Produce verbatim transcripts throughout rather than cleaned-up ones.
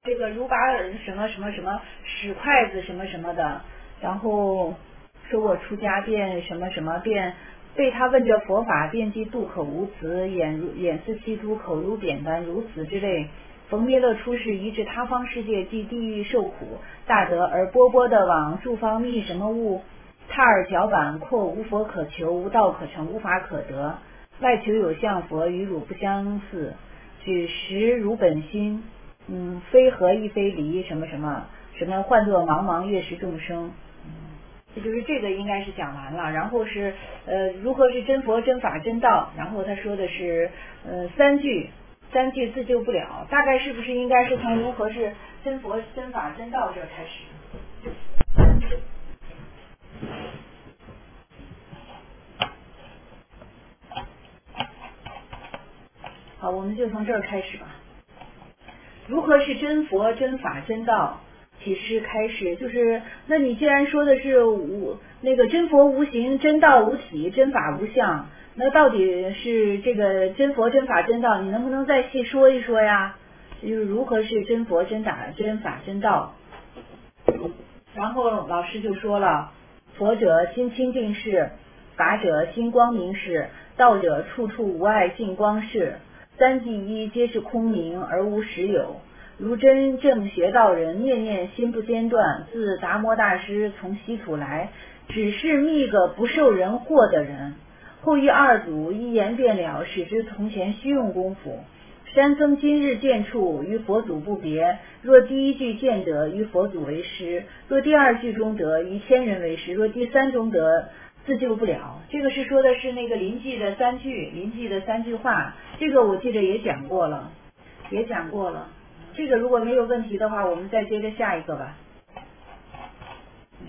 这个如把什么什么什么使筷子什么什么的，然后说我出家便什么什么便被他问着佛法，便即渡口无词，眼如眼似细珠，口如扁担，如此之类。逢弥勒出世，移至他方世界，即地狱受苦，大德而波波的往住方觅什么物？踏而脚板，阔无佛可求，无道可成，无法可得。外求有相佛，与汝不相似，举实如本心。嗯，非合亦非离，什么什么什么，唤作茫茫月食众生。嗯，这就是这个应该是讲完了。然后是呃，如何是真佛、真法、真道？然后他说的是呃三句。三句自救不了，大概是不是应该是从如何是真佛、真法、真道这开始？好，我们就从这儿开始吧。如何是真佛、真法、真道？启示开始，就是那你既然说的是无那个真佛无形，真道无体，真法无相，那到底是这个真佛、真法、真道，你能不能再细说一说呀？就是如何是真佛、真法、真法、真道？然后老师就说了，佛者心清净是，法者心光明是，道者处处无碍净光是。三即一，皆是空明而无实有。如真正学道人，念念心不间断，自达摩大师从西土来，只是觅个不受人惑的人。后一二祖一言便了，使之从前虚用功夫。山僧今日见处，与佛祖不别。若第一句见得，与佛祖为师；若第二句中得，与天人为师；若第三中得，自救不了。这个是说的是那个临济的三句，临济的三句话。这个我记得也讲过了，也讲过了。这个如果没有问题的话，我们再接着下一个吧。嗯，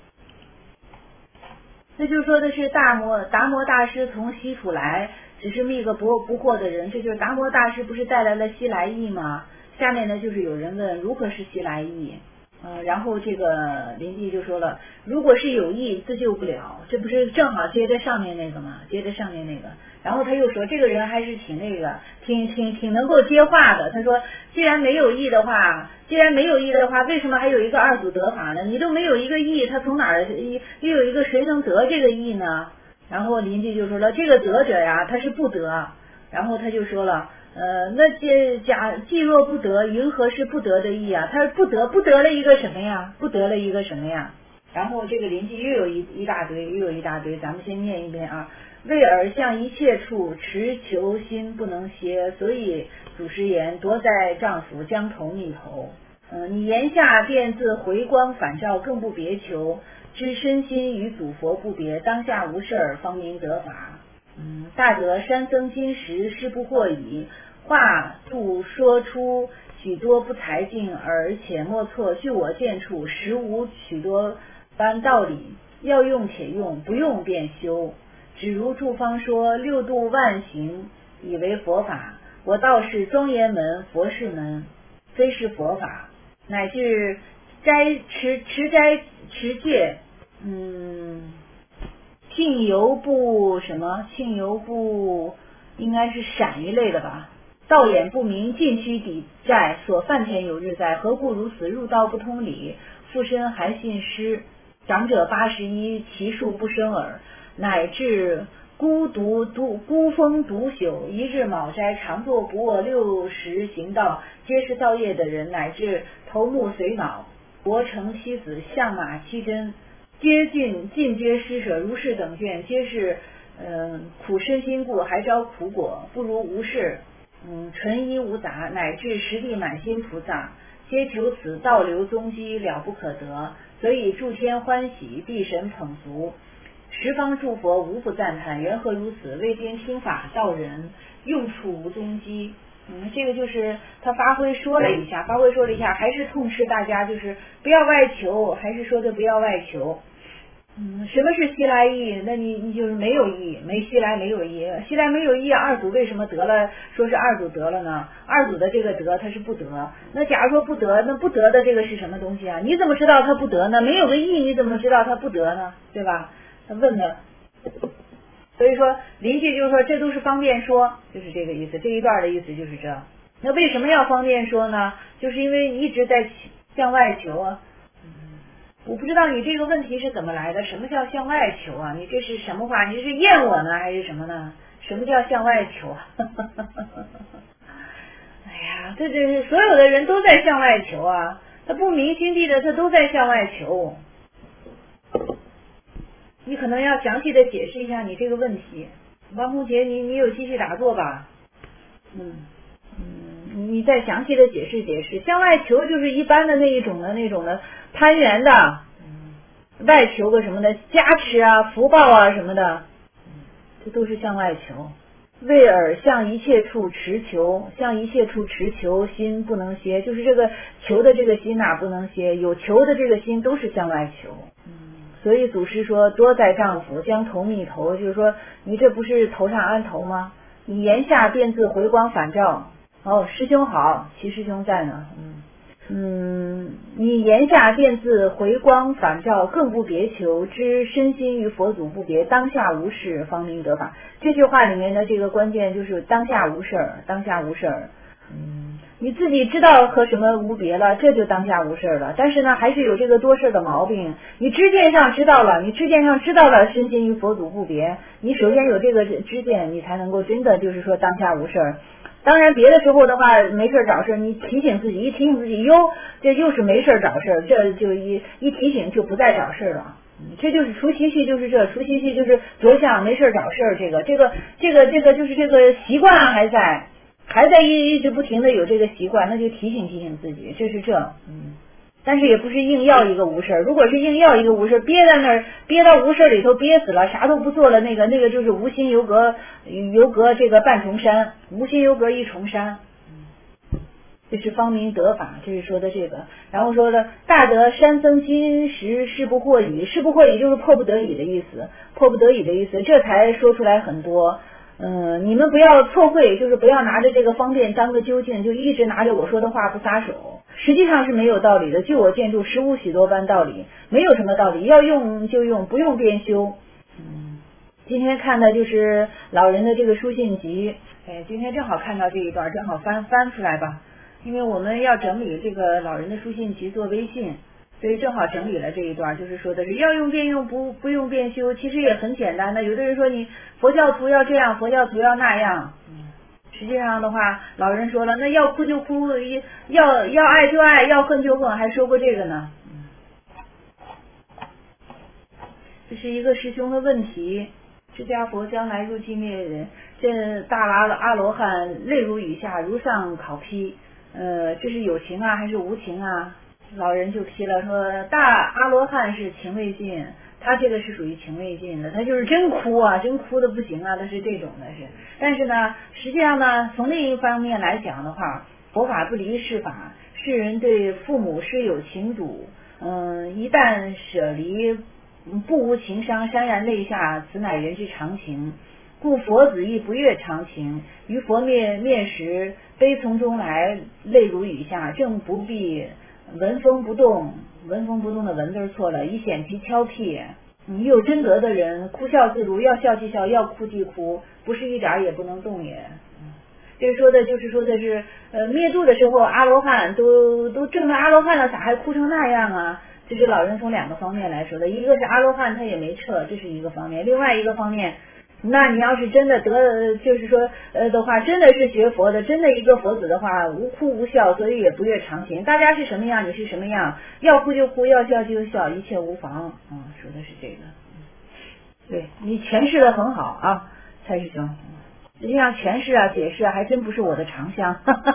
那就说的是大摩达摩大师从西土来，只是觅个不不惑的人。这就是达摩大师不是带来了西来意吗？下面呢就是有人问如何是西来意。呃，然后这个林地就说了，如果是有意自救不了，这不是正好接着上面那个吗？接着上面那个，然后他又说这个人还是挺那个，挺挺挺能够接话的。他说，既然没有意的话，既然没有意的话，为什么还有一个二祖得法呢？你都没有一个意，他从哪儿又有一个谁能得这个意呢？然后邻居就说了，这个得者呀，他是不得。然后他就说了。呃，那既假既若不得，云何是不得的意啊？他不得不得了一个什么呀？不得了一个什么呀？然后这个邻居又有一一大堆，又有一大堆，咱们先念一遍啊。为尔向一切处持求心不能歇，所以祖师言夺在丈夫将头逆头。嗯、呃，你言下便自回光返照，更不别求，知身心与祖佛不别，当下无事儿方明得法。嗯，大德山僧今时师不惑矣，话度说出许多不才境，而且莫错，据我见处实无许多般道理，要用且用，不用便休。只如住方说，六度万行以为佛法，我道是庄严门、佛事门，非是佛法，乃至斋持持斋持戒，嗯。庆油不什么？庆油不应该是闪一类的吧？道眼不明，禁区抵债，所犯田有日在，何故如此？入道不通理，附身还信师。长者八十一，其数不胜耳。乃至孤独独孤峰独朽，一日卯斋，常坐不卧，六十行道，皆是造业的人，乃至头目随脑，国城妻子，相马七真。皆尽尽皆施舍，如是等卷，皆是嗯、呃、苦身心故，还招苦果，不如无事。嗯，纯一无杂，乃至实地满心菩萨，皆求此道流踪迹，了不可得，所以诸天欢喜，地神捧足，十方诸佛无不赞叹。缘何如此？为今听法道人，用处无踪迹。嗯，这个就是他发挥说了一下，发挥说了一下，还是痛斥大家就是不要外求，还是说的不要外求。嗯，什么是西来意？那你你就是没有意，没西来没有意，西来没有意，二祖为什么得了？说是二祖得了呢？二祖的这个得他是不得，那假如说不得，那不得的这个是什么东西啊？你怎么知道他不得呢？没有个意，你怎么知道他不得呢？对吧？他问的。所以说邻居就是说这都是方便说，就是这个意思，这一段的意思就是这。 那为什么要方便说呢？就是因为你一直在向外求啊。我不知道你这个问题是怎么来的，什么叫向外求啊？你这是什么话？你是厌我呢还是什么呢？什么叫向外求啊？哎呀，这这所有的人都在向外求啊，他不明心地的他都在向外求。你可能要详细的解释一下你这个问题。王红杰，你你有继续打坐吧？嗯嗯，你再详细的解释解释。向外求就是一般的那一种的那种的攀缘的，嗯，外求个什么的加持啊、福报啊什么的，嗯，这都是向外求。为尔向一切处持求，向一切处持求，心不能歇，就是这个求的这个心哪、啊、不能歇，有求的这个心都是向外求。嗯，所以祖师说多在丈夫将头密头，就是说你这不是头上安头吗？你言下便自回光返照。哦，师兄好，齐师兄在呢。嗯嗯，你言下便自回光返照，更不别求，知身心与佛祖不别，当下无事方明得法。这句话里面的这个关键就是当下无事儿，当下无事儿。嗯，你自己知道和什么无别了，这就当下无事了。但是呢，还是有这个多事的毛病。你知见上知道了，你知见上知道了身心与佛祖不别，你首先有这个知见，你才能够真的就是说当下无事儿。当然别的时候的话没事找事，你提醒自己，一提醒自己哟，这又是没事找事，这就一一提醒就不再找事了。这就是除习气，就是这除习气就是着相没事找事，这个这个这个这个就是这个习惯还在还在一一直不停的有这个习惯，那就提醒提醒自己，这是这嗯。但是也不是硬要一个无事，如果是硬要一个无事，憋在那儿，憋到无事里头憋死了，啥都不做了，那个那个就是无心游隔游隔这个半重山，无心游隔一重山。这是方明得法，这是说的这个。然后说的大得山僧今时事不惑已，事不惑已就是迫不得已的意思，迫不得已的意思，这才说出来很多。嗯，你们不要错会，就是不要拿着这个方便当个究竟，就一直拿着我说的话不撒手，实际上是没有道理的。据我见著实无许多般道理，没有什么道理，要用就用，不用便修。嗯，今天看的就是老人的这个书信集，哎，今天正好看到这一段，正好翻翻出来吧，因为我们要整理这个老人的书信集做微信，所以正好整理了这一段，就是说的是要用便用，不不用便修，其实也很简单的。有的人说你佛教徒要这样，佛教徒要那样，嗯，实际上的话，老人说了，那要哭就哭，要要爱就爱，要恨就恨，还说过这个呢。嗯，这是一个师兄的问题。释迦佛将来入寂灭人，这大阿阿罗汉泪如雨下，如上考批，呃，这是有情啊还是无情啊？老人就批了说，大阿罗汉是情未尽，他这个是属于情未尽的，他就是真哭啊，真哭的不行啊，他是这种的是。但是呢，实际上呢，从另一方面来讲的话，佛法不离世法，世人对父母师有情笃，嗯，一旦舍离，不无情伤，潸然泪下，此乃人之常情。故佛子亦不越常情，于佛灭灭时，悲从中来，泪如雨下，正不必闻风不动，闻风不动的闻字错了，以显其挑剔。你有真德的人，哭笑自如，要笑即笑，要哭即哭，不是一点也不能动也。这说的就是说的是，呃，灭度的时候，阿罗汉都都证了阿罗汉了，咋还哭成那样啊？这是老人从两个方面来说的，一个是阿罗汉他也没撤，这是一个方面；另外一个方面，那你要是真的得，就是说呃的话，真的是学佛的，真的一个佛子的话，无哭无笑，所以也不越常情。大家是什么样，你是什么样，要哭就哭，要笑就笑，一切无妨。嗯，说的是这个。对，你诠释的很好啊，蔡师兄。实际上诠释啊、解释啊，还真不是我的长项。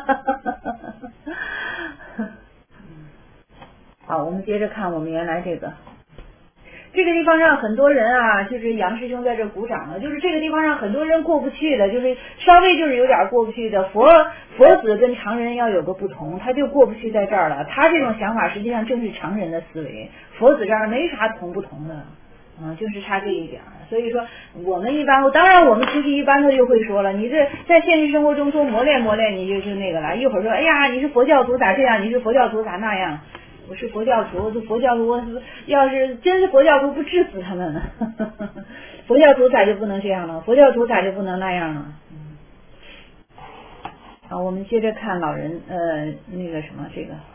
好，我们接着看我们原来这个。这个地方上很多人啊，就是杨师兄在这鼓掌了，就是这个地方上很多人过不去的，就是稍微就是有点过不去的。佛佛子跟常人要有个不同，他就过不去在这儿了。他这种想法实际上正是常人的思维，佛子这儿没啥同不同的，嗯，就是差这一点。所以说我们一般，当然我们出去一般他就会说了，你这在现实生活中多磨练磨练，你就是那个了。一会儿说，哎呀，你是佛教徒咋这样？你是佛教徒咋那样？我是佛教徒，这佛教徒，我要是真是佛教徒，不治死他们呢？佛教徒咋就不能这样了？佛教徒咋就不能那样了？ 好，我们接着看老人呃那个什么这个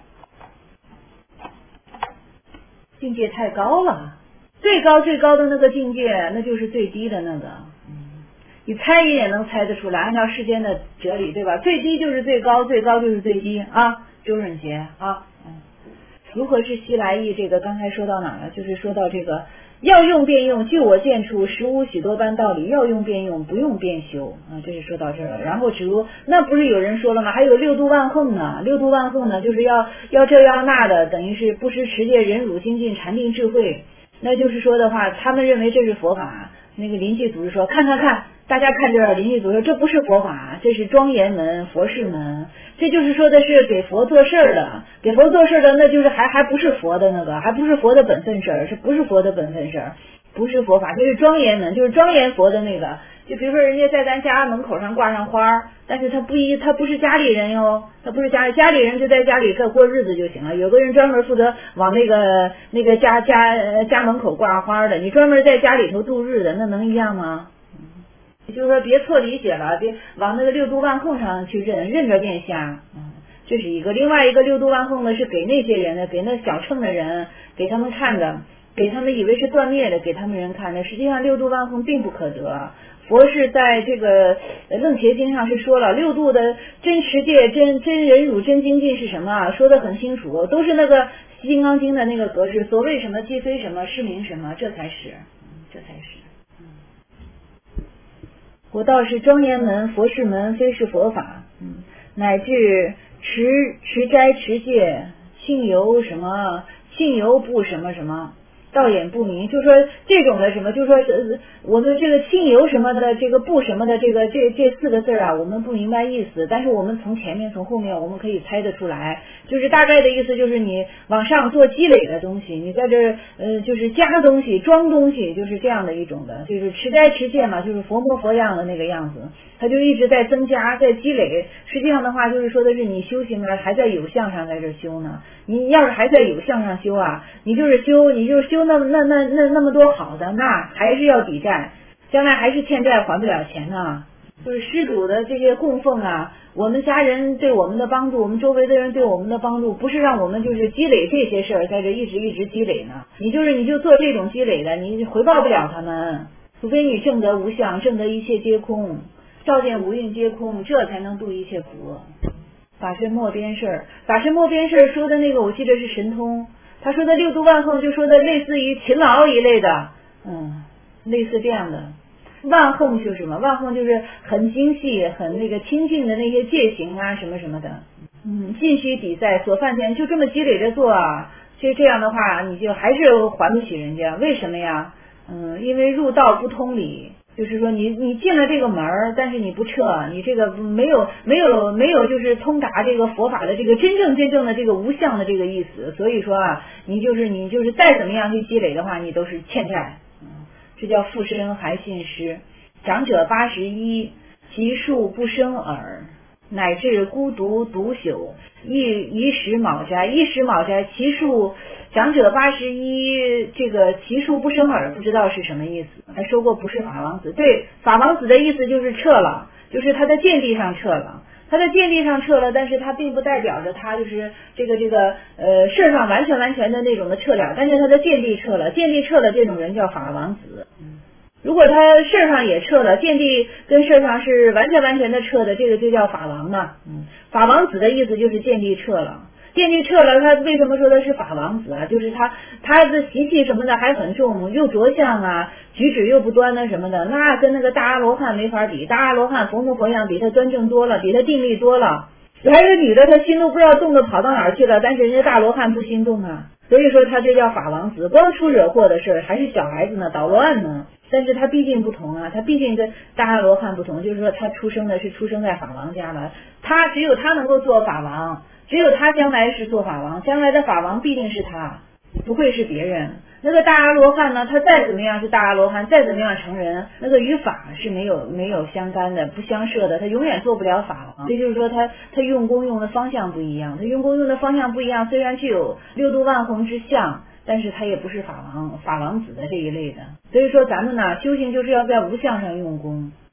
境界太高了，最高最高的那个境界那就是最低的那个，嗯，你猜也能猜得出来，按照世间的哲理对吧，最低就是最高，最高就是最低啊。周润杰啊，嗯，如何是西来意？这个刚才说到哪了？就是说到这个要用便用，据我见处实无许多般道理，要用便用，不用便修啊，这是说到这儿了。然后只如那不是有人说了吗？还有六度万横呢，六度万横呢，就是要要这要那的，等于是不失持戒忍辱精进禅定智慧。那就是说的话，他们认为这是佛法。那个临济祖师说，看看看，大家看这儿，临济祖师说这不是佛法，这是庄严门、佛事门，这就是说的是给佛做事儿的，给佛做事儿的，那就是还还不是佛的那个，还不是佛的本分事儿，是不是佛的本分事儿？不是佛法，这是庄严门，就是庄严佛的那个。就比如说人家在咱家门口上挂上花，但是他不一，他不是家里人哟，他不是家里家里人就在家里过过日子就行了。有个人专门负责往那个那个家家家门口挂花的，你专门在家里头度日的，那能一样吗？也就是说别错理解了，别往那个六度万横上去认，认着变瞎。嗯，这是一个。另外一个六度万横呢是给那些人的，给那小乘的人，给他们看的。给他们以为是断灭的，给他们人看的，实际上六度万横并不可得。佛是在这个楞伽经上是说了，六度的真持戒、真真忍辱、真精进是什么，说得很清楚，都是那个金刚经的那个格式。所谓什么即非什么，是名什么，这才是，嗯，这才是。嗯，佛道是庄严门、佛事门，非是佛法。嗯，乃至持持斋、持戒、庆由什么，庆由不什么什么。道眼不明，就说这种的什么，就说是我们这个清油什么的，这个不什么的，这个这这四个字啊，我们不明白意思，但是我们从前面从后面我们可以猜得出来，就是大概的意思就是你往上做积累的东西，你在这呃就是加东西装东西，就是这样的一种的，就是持斋持戒嘛，就是佛模佛样的那个样子，它就一直在增加在积累。实际上的话就是说的是你修行啊还在有相上在这修呢，你要是还在有相上修啊，你就是修你就是修那那那那那么多好的，那还是要抵债，将来还是欠债还不了钱呢。就是施主的这些供奉啊，我们家人对我们的帮助，我们周围的人对我们的帮助，不是让我们就是积累这些事儿，在这一直一直积累呢。你就是你就做这种积累的，你回报不了他们，除非你证得无相，证得一切皆空，照见五蕴皆空，这才能度一切苦。法身莫边事儿，法身莫边事儿说的那个，我记得是神通。他说的六度万横，就说的类似于勤劳一类的，嗯，类似这样的。万横就是什么？万横就是很精细、很那个清净的那些戒行啊，什么什么的。嗯，尽须抵债，所犯钱就这么积累着做啊。其实这样的话，你就还是还不起人家。为什么呀？嗯，因为入道不通理。就是说你你进了这个门儿，但是你不撤，你这个没有没有没有就是通达这个佛法的这个真正真正的这个无相的这个意思，所以说啊，你就是你就是再怎么样去积累的话，你都是欠债，嗯，这叫复生还信施。长者八十一，其数不生耳，乃至孤独独朽，一一时卯斋，一时卯斋，其数。长者八十一，这个其数不生耳，不知道是什么意思。还说过不是法王子，对，法王子的意思就是撤了，就是他在见地上撤了，他在见地上撤了，但是他并不代表着他就是这个这个呃事上完全完全的那种的撤了，但是他的见地撤了，见地撤了，这种人叫法王子。嗯，如果他事上也撤了，见地跟事上是完全完全的撤的，这个就叫法王嘛。嗯，法王子的意思就是见地撤了。见地撤了，他为什么说的是法王子啊？就是他他的习气什么的还很重，又着相啊，举止又不端的什么的，那跟那个大阿罗汉没法比。大阿罗汉佛模佛样比他端正多了，比他定力多了。还有女的，她心都不知道动的跑到哪儿去了，但是人家大罗汉不心动啊，所以说他这叫法王子。光出惹祸的事儿，还是小孩子呢，捣乱呢。但是他毕竟不同啊，他毕竟跟大阿罗汉不同，就是说他出生的是出生在法王家了，他只有他能够做法王。只有他将来是做法王，将来的法王必定是他，不会是别人。那个大阿罗汉呢，他再怎么样是大阿罗汉，再怎么样成人，那个与法是没有没有相干的，不相涉的，他永远做不了法王。也就是说他他用功用的方向不一样，他用功用的方向不一样，虽然具有六度万横之相，但是他也不是法王法王子的这一类的。所以说咱们呢修行就是要在无相上用功，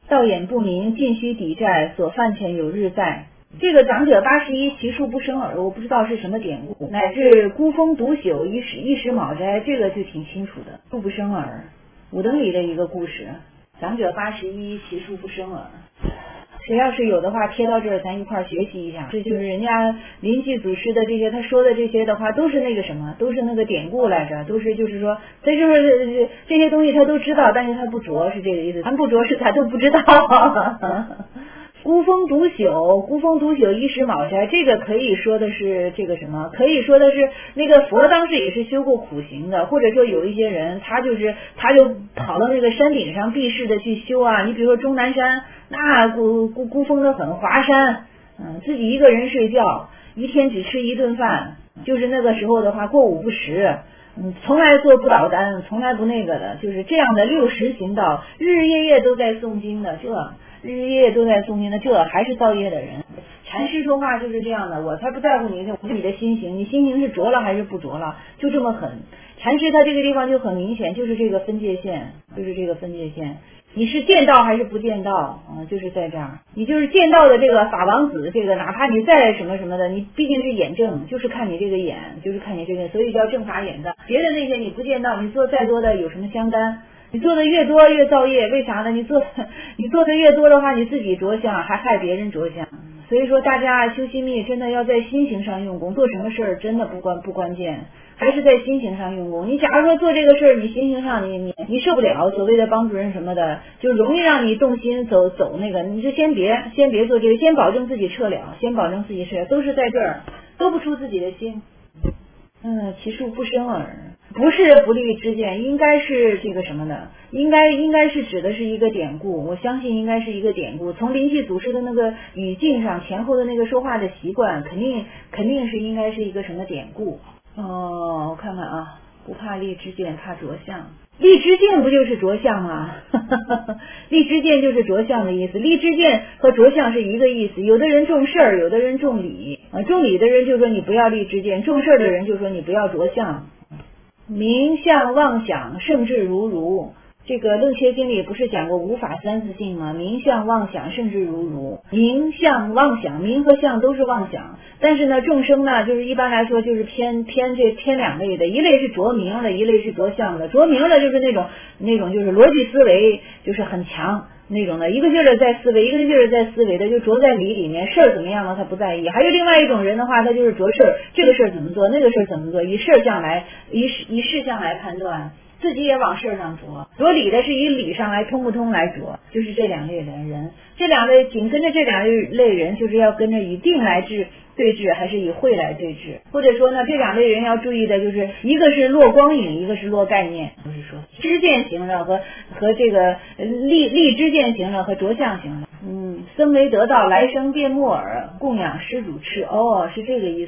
道眼不明，尽须抵债，所犯钱有日在。这个长者八十一，其数不胜耳，我不知道是什么典故，乃至孤峰独朽，一时一时卯斋，这个就挺清楚的，数不胜耳。五灯里的一个故事，长者八十一，其数不胜耳。谁要是有的话贴到这儿，咱一块儿学习一下。这就是人家临济祖师的这些，他说的这些的话，都是那个什么，都是那个典故来着，都是就是说，他就是这些东西他都知道，但是他不着，是这个意思。咱不着是他都不知道。孤峰独朽，孤峰独朽，一时卯斋，这个可以说的是这个什么？可以说的是那个佛当时也是修过苦行的，或者说有一些人他就是他就跑到那个山顶上避世的去修啊。你比如说终南山，那孤孤孤峰的很，华山，嗯，自己一个人睡觉，一天只吃一顿饭，就是那个时候的话过午不食。嗯，从来做不倒单，从来不那个的，就是这样的六十行道，日日夜夜都在诵经的，这日日夜夜都在诵经的，这还是造业的人。禅师说话就是这样的，我才不在乎你你的心行，你心行是着了还是不着了，就这么狠。禅师他这个地方就很明显，就是这个分界线，就是这个分界线。你是见道还是不见道？嗯，就是在这儿，你就是见道的这个法王子，这个哪怕你再什么什么的，你毕竟是眼正，就是看你这个眼，就是看你这个，所以叫正法眼的。别的那些你不见道，你做再多的有什么相干？你做的越多越造业，为啥呢？你做你做的越多的话，你自己着相，还害别人着相。所以说，大家修心密真的要在心行上用功，做什么事儿真的不关不关键，还是在心行上用功。你假如说做这个事儿，你心行上你你你受不了，所谓的帮助人什么的，就容易让你动心走走那个，你就先别先别做这个，先保证自己撤了，先保证自己撤了，都是在这儿，都不出自己的心。嗯，其数不胜耳，不是不利之见，应该是这个什么的，应该应该是指的是一个典故，我相信应该是一个典故。从临济祖师的那个语境上，前后的那个说话的习惯，肯定肯定是应该是一个什么典故。哦，我看看啊，不怕利之见，怕着相。利之见不就是着相吗？利之见就是着相的意思，利之见和着相是一个意思。有的人重事儿，有的人重理啊。重理的人就说你不要利之见，重事儿的人就说你不要着相。名相妄想，圣智如如。这个楞伽经里不是讲过无法三自性吗？名相妄想，圣智如如。名相妄想，名和相都是妄想，但是呢，众生呢，就是一般来说就是偏偏这偏两类的，一类是着名的，一类是着相的。着名的就是那种那种就是逻辑思维就是很强那种的，一个劲儿的在思维，一个劲儿的在思维的，就着在理里面，事儿怎么样了他不在意。还有另外一种人的话，他就是着事儿，这个事儿怎么做，那个事儿怎么做，以事项来以以事项来判断。自己也往事上着，着理的是以理上来通不通来着，就是这两类的人。这两类紧跟着这两类人，就是要跟着以定来治对治，还是以慧来对治。或者说呢，这两类人要注意的就是，一个是落光影，一个是落概念。就是说，知见行了和和这个立立知见行了和着相行了。嗯，僧为得道，来生变木耳，供养施主吃。哦，是这个意思。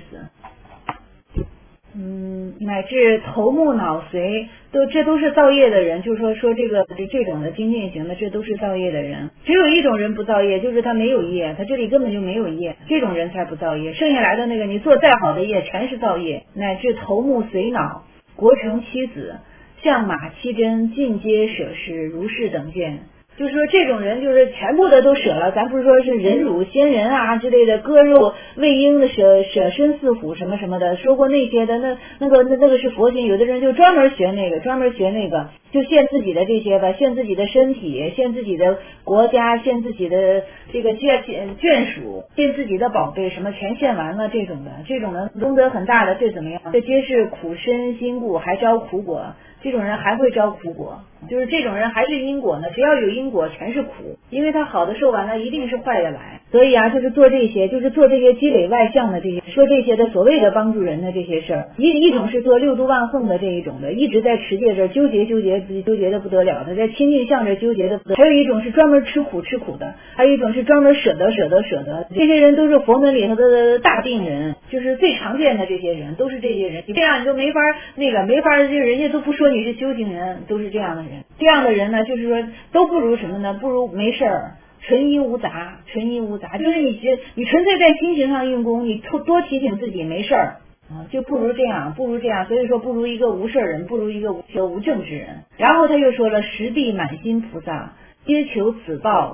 嗯，乃至头目脑髓都这都是造业的人，就是说说这个这这种的精进型的，这都是造业的人。只有一种人不造业，就是他没有业，他这里根本就没有业，这种人才不造业。剩下来的那个，你做再好的业，全是造业。乃至头目髓脑，国成妻子，相马七真，尽皆舍施，如是等见。就是说这种人就是全部的都舍了，咱不是说是忍辱仙人啊之类的，割肉喂鹰的舍舍身饲虎什么什么的，说过那些的，那那个那那个是佛心。有的人就专门学那个，专门学那个，就献自己的这些吧，献自己的身体，献自己的国家，献自己的这个眷眷属，献自己的宝贝，什么全献完了，这种的，这种的功德很大的，这怎么样？这皆是苦身心故，还招苦果。这种人还会招苦果，就是这种人还是因果呢，只要有因果全是苦，因为他好的受完了一定是坏的来。所以啊，就是做这些，就是做这些积累外相的这些，说这些的所谓的帮助人的这些事儿。一一种是做六度万恒的这一种的，一直在持戒这纠结纠结自己纠结的不得了的，在亲近相这纠结的不得了。还有一种是专门吃苦吃苦的，还有一种是专门舍得舍得舍得。这些人都是佛门里头的大定人，就是最常见的这些人都是这些人。这样你就没法那个没法，就人家都不说你是修行人，都是这样的人。这样的人呢，就是说都不如什么呢？不如没事儿。纯一无杂，纯一无杂，就是你觉你纯粹在心行上用功，你多多提醒自己没事儿啊，就不如这样，不如这样，所以说不如一个无事人，不如一个无求无正之人。然后他又说了，十地满心菩萨，皆求此报，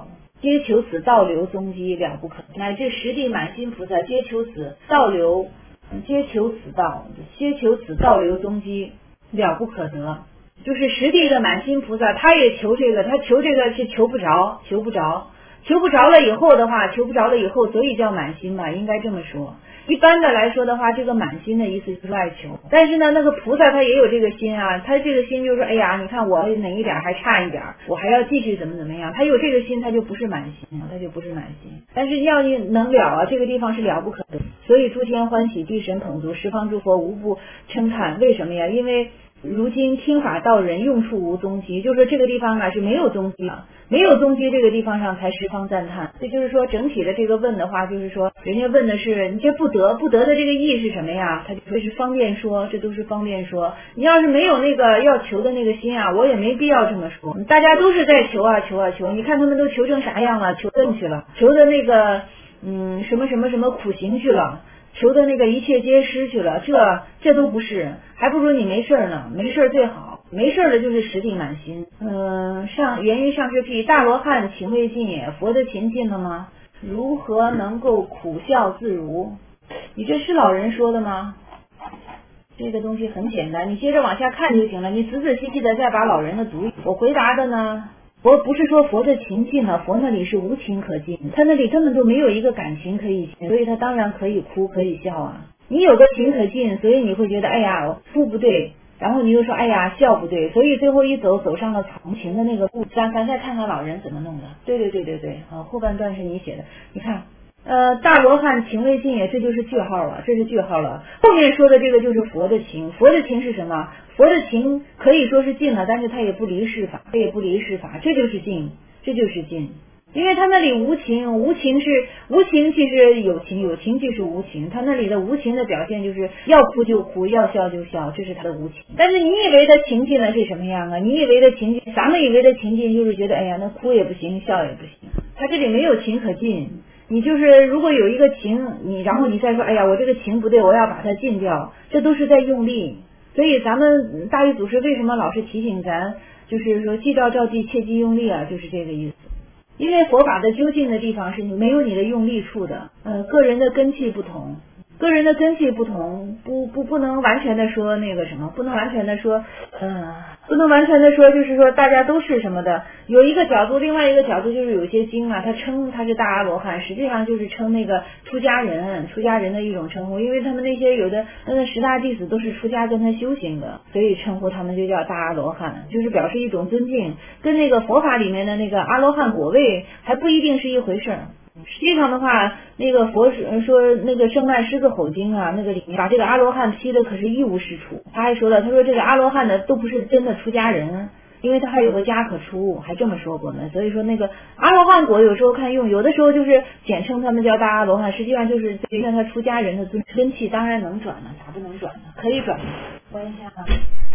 皆求此倒流踪迹，了不可得。乃至十地满心菩萨皆求此倒流，皆求此道，皆求此倒流踪迹，了不可得。就是十地的满心菩萨，他也求这个，他求这个是求不着，求不着，求不着了以后的话，求不着了以后，所以叫满心吧，应该这么说。一般的来说的话，这个满心的意思就是爱求，但是呢，那个菩萨他也有这个心啊，他这个心就是说，哎呀，你看我哪一点还差一点，我还要继续怎么怎么样，他有这个心，他就不是满心，他就不是满心。但是要你能了啊，这个地方是了不可得，所以诸天欢喜，地神捧足，十方诸佛无不称叹。为什么呀？因为如今听法道人用处无踪迹，就是说这个地方啊是没有踪迹了，没有踪迹，这个地方上才十方赞叹。这就是说整体的这个问的话，就是说人家问的是你这不得不得的这个意是什么呀？他就说是方便说，这都是方便说。你要是没有那个要求的那个心啊，我也没必要这么说。大家都是在求啊求啊求，你看他们都求成啥样了？求证去了，求的那个嗯什么什么什么苦行去了。求的那个一切皆失去了，这这都不是，还不如你没事呢，没事最好，没事的就是十地满心。嗯、呃，上源于上师辟，大罗汉情未尽也，佛的情尽了吗？如何能够苦笑自如？你这是老人说的吗？这个东西很简单，你接着往下看就行了，你仔仔细细的再把老人的读。我回答的呢，佛不是说佛的情尽了，佛那里是无情可尽，他那里根本就没有一个感情可以尽，所以他当然可以哭可以笑啊。你有个情可尽，所以你会觉得哎呀哭不对，然后你又说哎呀笑不对，所以最后一走走上了同情的那个路。咱咱再看看老人怎么弄的。对对对对对，啊，后半段是你写的，你看。呃，大罗汉情未尽也，这就是句号了，这是句号了。后面说的这个就是佛的情，佛的情是什么？佛的情可以说是尽了，但是他也不离世法，他也不离世法，这就是尽，这就是尽。因为他那里无情，无情是无情即是有情，有情即是无情。他那里的无情的表现就是要哭就哭，要笑就笑，这是他的无情。但是你以为的情尽了是什么样啊？你以为的情尽，咱们以为的情尽就是觉得哎呀，那哭也不行，笑也不行。他这里没有情可尽。你就是如果有一个情，你然后你再说哎呀我这个情不对，我要把它禁掉，这都是在用力。所以咱们大义祖师为什么老是提醒咱，就是说记照照记，切忌用力啊，就是这个意思。因为佛法的究竟的地方是没有你的用力处的，呃，个人的根器不同，个人的根器不同，不不不能完全的说那个什么，不能完全的说，嗯、呃，不能完全的说，就是说大家都是什么的。有一个角度，另外一个角度就是有些经啊，他称他是大阿罗汉，实际上就是称那个出家人，出家人的一种称呼，因为他们那些有的那十大弟子都是出家跟他修行的，所以称呼他们就叫大阿罗汉，就是表示一种尊敬，跟那个佛法里面的那个阿罗汉果位还不一定是一回事儿。实际上的话，那个佛说那个圣曼狮子吼经啊，那个里面把这个阿罗汉批的可是一无是处。他还说了，他说这个阿罗汉的都不是真的出家人，因为他还有个家可出，还这么说过呢。所以说那个阿罗汉果有时候看用，有的时候就是简称他们叫大阿罗汉，实际上就是对于他出家人的尊根器当然能转呢，咋不能转呢？可以转。关一下啊。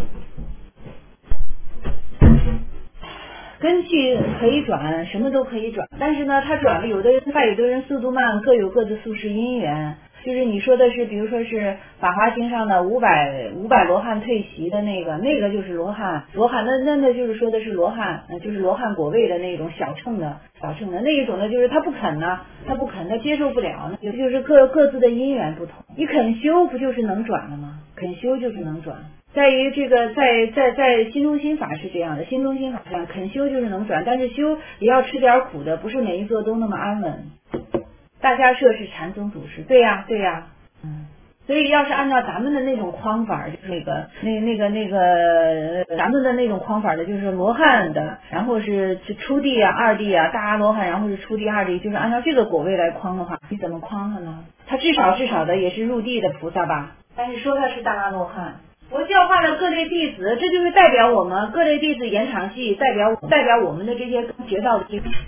根器可以转，什么都可以转，但是呢，他转了，有的人快，有的人速度慢，各有各的宿世因缘。就是你说的是，比如说是《法华经》上的五百五百罗汉退席的那个，那个就是罗汉，罗汉那那那就是说的是罗汉，就是罗汉果位的那种小乘的小乘的那一种呢，就是他不肯呢，他不肯，他接受不了呢，就是各各自的因缘不同。你肯修不就是能转了吗？肯修就是能转。在于这个在在在心中心法是这样的，心中心法这样，肯修就是能转，但是修也要吃点苦的，不是每一座都那么安稳。大家设是禅宗祖师，对呀对呀，嗯，所以要是按照咱们的那种框法，就是那个那那个那个咱们的那种框法的，就是罗汉的，然后是初地啊、二地啊、大阿罗汉，然后是初地、二地，就是按照这个果位来框的话，你怎么框它呢？他至少至少的也是入地的菩萨吧，但是说他是大阿罗汉。我教化了各类弟子，这就是代表我们各类弟子延长系，代表代表我们的这些学到的这个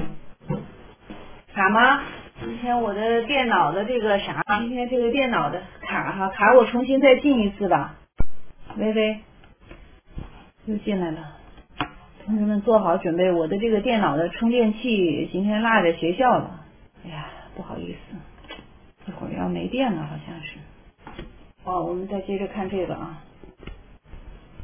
卡吗？今天我的电脑的这个啥，今天这个电脑的卡哈卡，我重新再进一次吧。微微又进来了，同学们做好准备，我的这个电脑的充电器今天落在学校了，哎呀，不好意思，一会儿要没电了，好像是。哦，我们再接着看这个啊。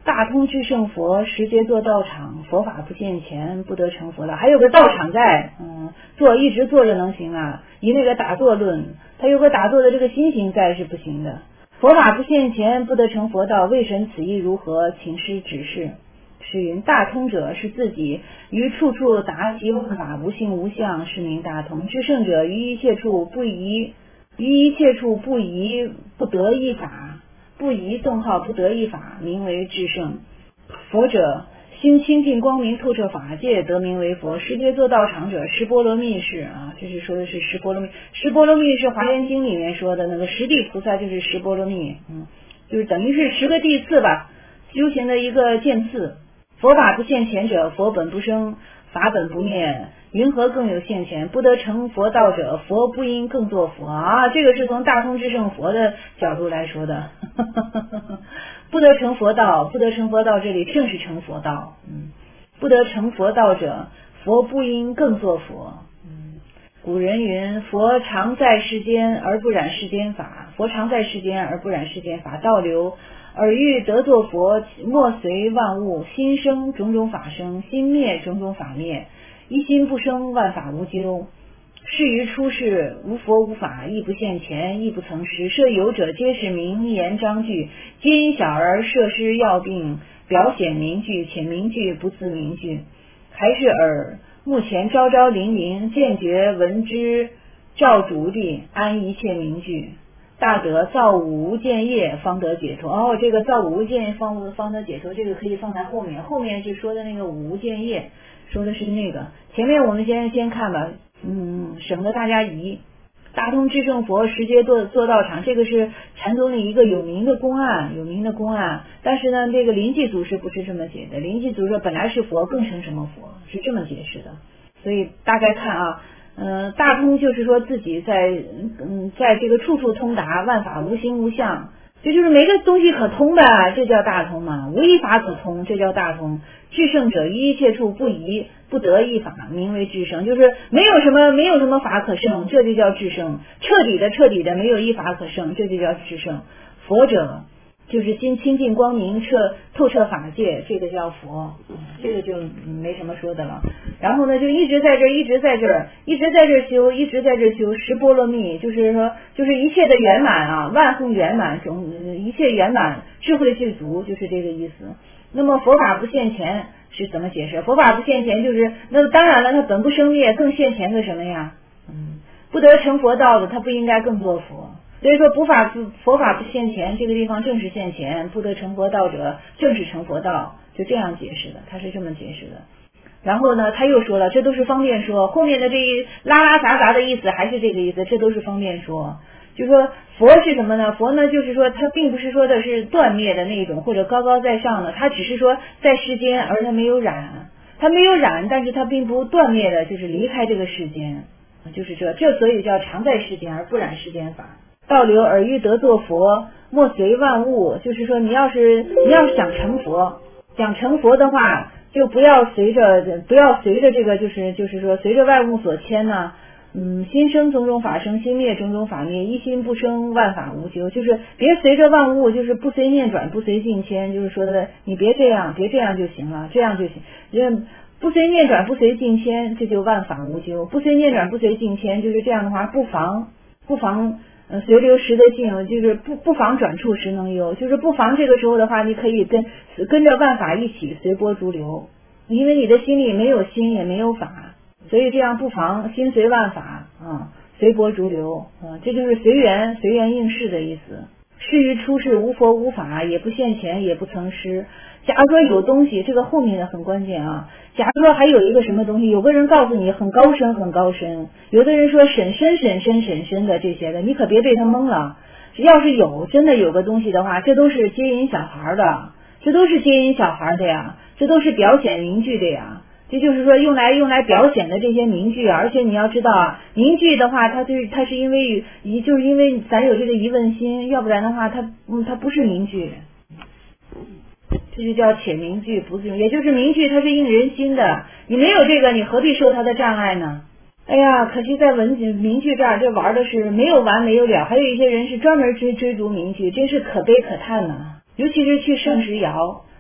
大通至圣佛，时节做道场，佛法不现前，不得成佛道。还有个道场在，嗯，坐一直坐着能行啊？以那个打坐论，他有个打坐的这个心行在是不行的。佛法不现前，不得成佛道，未审此意如何？请师指示。是云大通者是自己，于处处达其问法，无性无相，是名大通。至圣者于一切处不疑，于一切处不疑不得一法，不疑顿号不得一法，名为至圣。佛者心清净光明透彻法界，得名为佛。十劫做道场者，十波罗蜜是啊，这是说的是十波罗蜜。十波罗蜜是华严经里面说的那个十地菩萨，就是十波罗蜜，嗯，就是等于是十个地次吧，修行的一个渐次。佛法不现前者，佛本不生，法本不灭，云何更有现前？不得成佛道者，佛不应更作佛啊！这个是从大通至圣佛的角度来说的。不得成佛道，不得成佛道，这里正是成佛道。嗯，不得成佛道者，佛不应更作佛。嗯，古人云：佛常在世间而不染世间法，佛常在世间而不染世间法。道流尔欲得作佛，莫随万物，心生种种法生，心灭种种法灭，一心不生，万法无究。是于出世，无佛无法，亦不现前，亦不曾实。设有者，皆是名言章句，皆因小儿设施要病，表显名句，且名句不自名句。还是尔目前昭昭灵灵，见觉闻之，照主地，安一切名句。大德造五无间业，方得解脱。哦，这个造五无间业方方得解脱，这个可以放在后面。后面是说的那个五无间业，说的是那个。前面我们先先看吧，嗯，省得大家疑。大通至圣佛，十劫做做道场，这个是禅宗的一个有名的公案，有名的公案。但是呢，这个临济祖师不是这么解的。临济祖师本来是佛，更成什么佛，是这么解释的。所以大概看啊。嗯，大通就是说自己在嗯，在这个处处通达，万法无形无相，这就是没个东西可通的，这叫大通嘛。无一法可通，这叫大通。至圣者于一切处不疑，不得一法，名为至圣。就是没有什么没有什么法可胜，这就叫至圣。彻底的彻底的没有一法可胜，这就叫至圣。佛者就是心清净光明，彻透彻法界，这个叫佛，这个就没什么说的了。然后呢，就一直在这儿，一直在这儿，一直在这儿修，一直在这儿修十波罗蜜，就是说，就是一切的圆满啊，万恒圆满，种一切圆满，智慧具足，就是这个意思。那么佛法不现前是怎么解释？佛法不现前就是，那当然了，它本不生灭，更现前个什么呀？嗯，不得成佛道的，他不应该更做佛。所以说佛法不佛法不现前，这个地方正是现前，不得成佛道者正是成佛道，就这样解释的，他是这么解释的。然后呢，他又说了，这都是方便说，后面的这一拉拉杂杂的意思还是这个意思，这都是方便说。就是说佛是什么呢？佛呢就是说他并不是说的是断灭的那种或者高高在上的，他只是说在世间而他没有染，他没有染，但是他并不断灭的，就是离开这个世间，就是这这所以叫常在世间而不染世间法。道流尔欲得作佛，莫随万物，就是说你要是你要是想成佛，想成佛的话，就不要随着不要随着这个就是就是说随着万物所牵呢。嗯，心生种种法生，心灭种种法灭，一心不生，万法无究。就是别随着万物，就是不随念转，不随境迁，就是说的你别这样，别这样就行了，这样就行。人不随念转，不随境迁，这就万法无究。不随念转，不随境迁，就是这样的话，不妨不妨。呃，随流时得静，就是不不妨转处时能悠，就是不妨这个时候的话，你可以跟跟着万法一起随波逐流，因为你的心里没有心也没有法，所以这样不妨心随万法啊，随波逐流啊，这就是随缘随缘应事的意思。是于出世无佛无法，也不现前，也不曾失。假如说有东西，这个后面的很关键啊。假如说还有一个什么东西，有个人告诉你很高深很高深，有的人说审深审深审深的这些的，你可别被他蒙了。要是有真的有个东西的话，这都是接引小孩的，这都是接引小孩的呀，这都是表显名句的呀。这就是说用来用来表显的这些名句，而且你要知道啊，名句的话，它对它是因为疑，就是因为咱有这个疑问心，要不然的话，它嗯它不是名句，这就叫且名句不自用，也就是名句它是应人心的，你没有这个，你何必受它的障碍呢？哎呀，可惜在文名句这儿，这玩的是没有完没有了，还有一些人是专门追追逐名句，真是可悲可叹呐、啊。尤其是去圣石窑。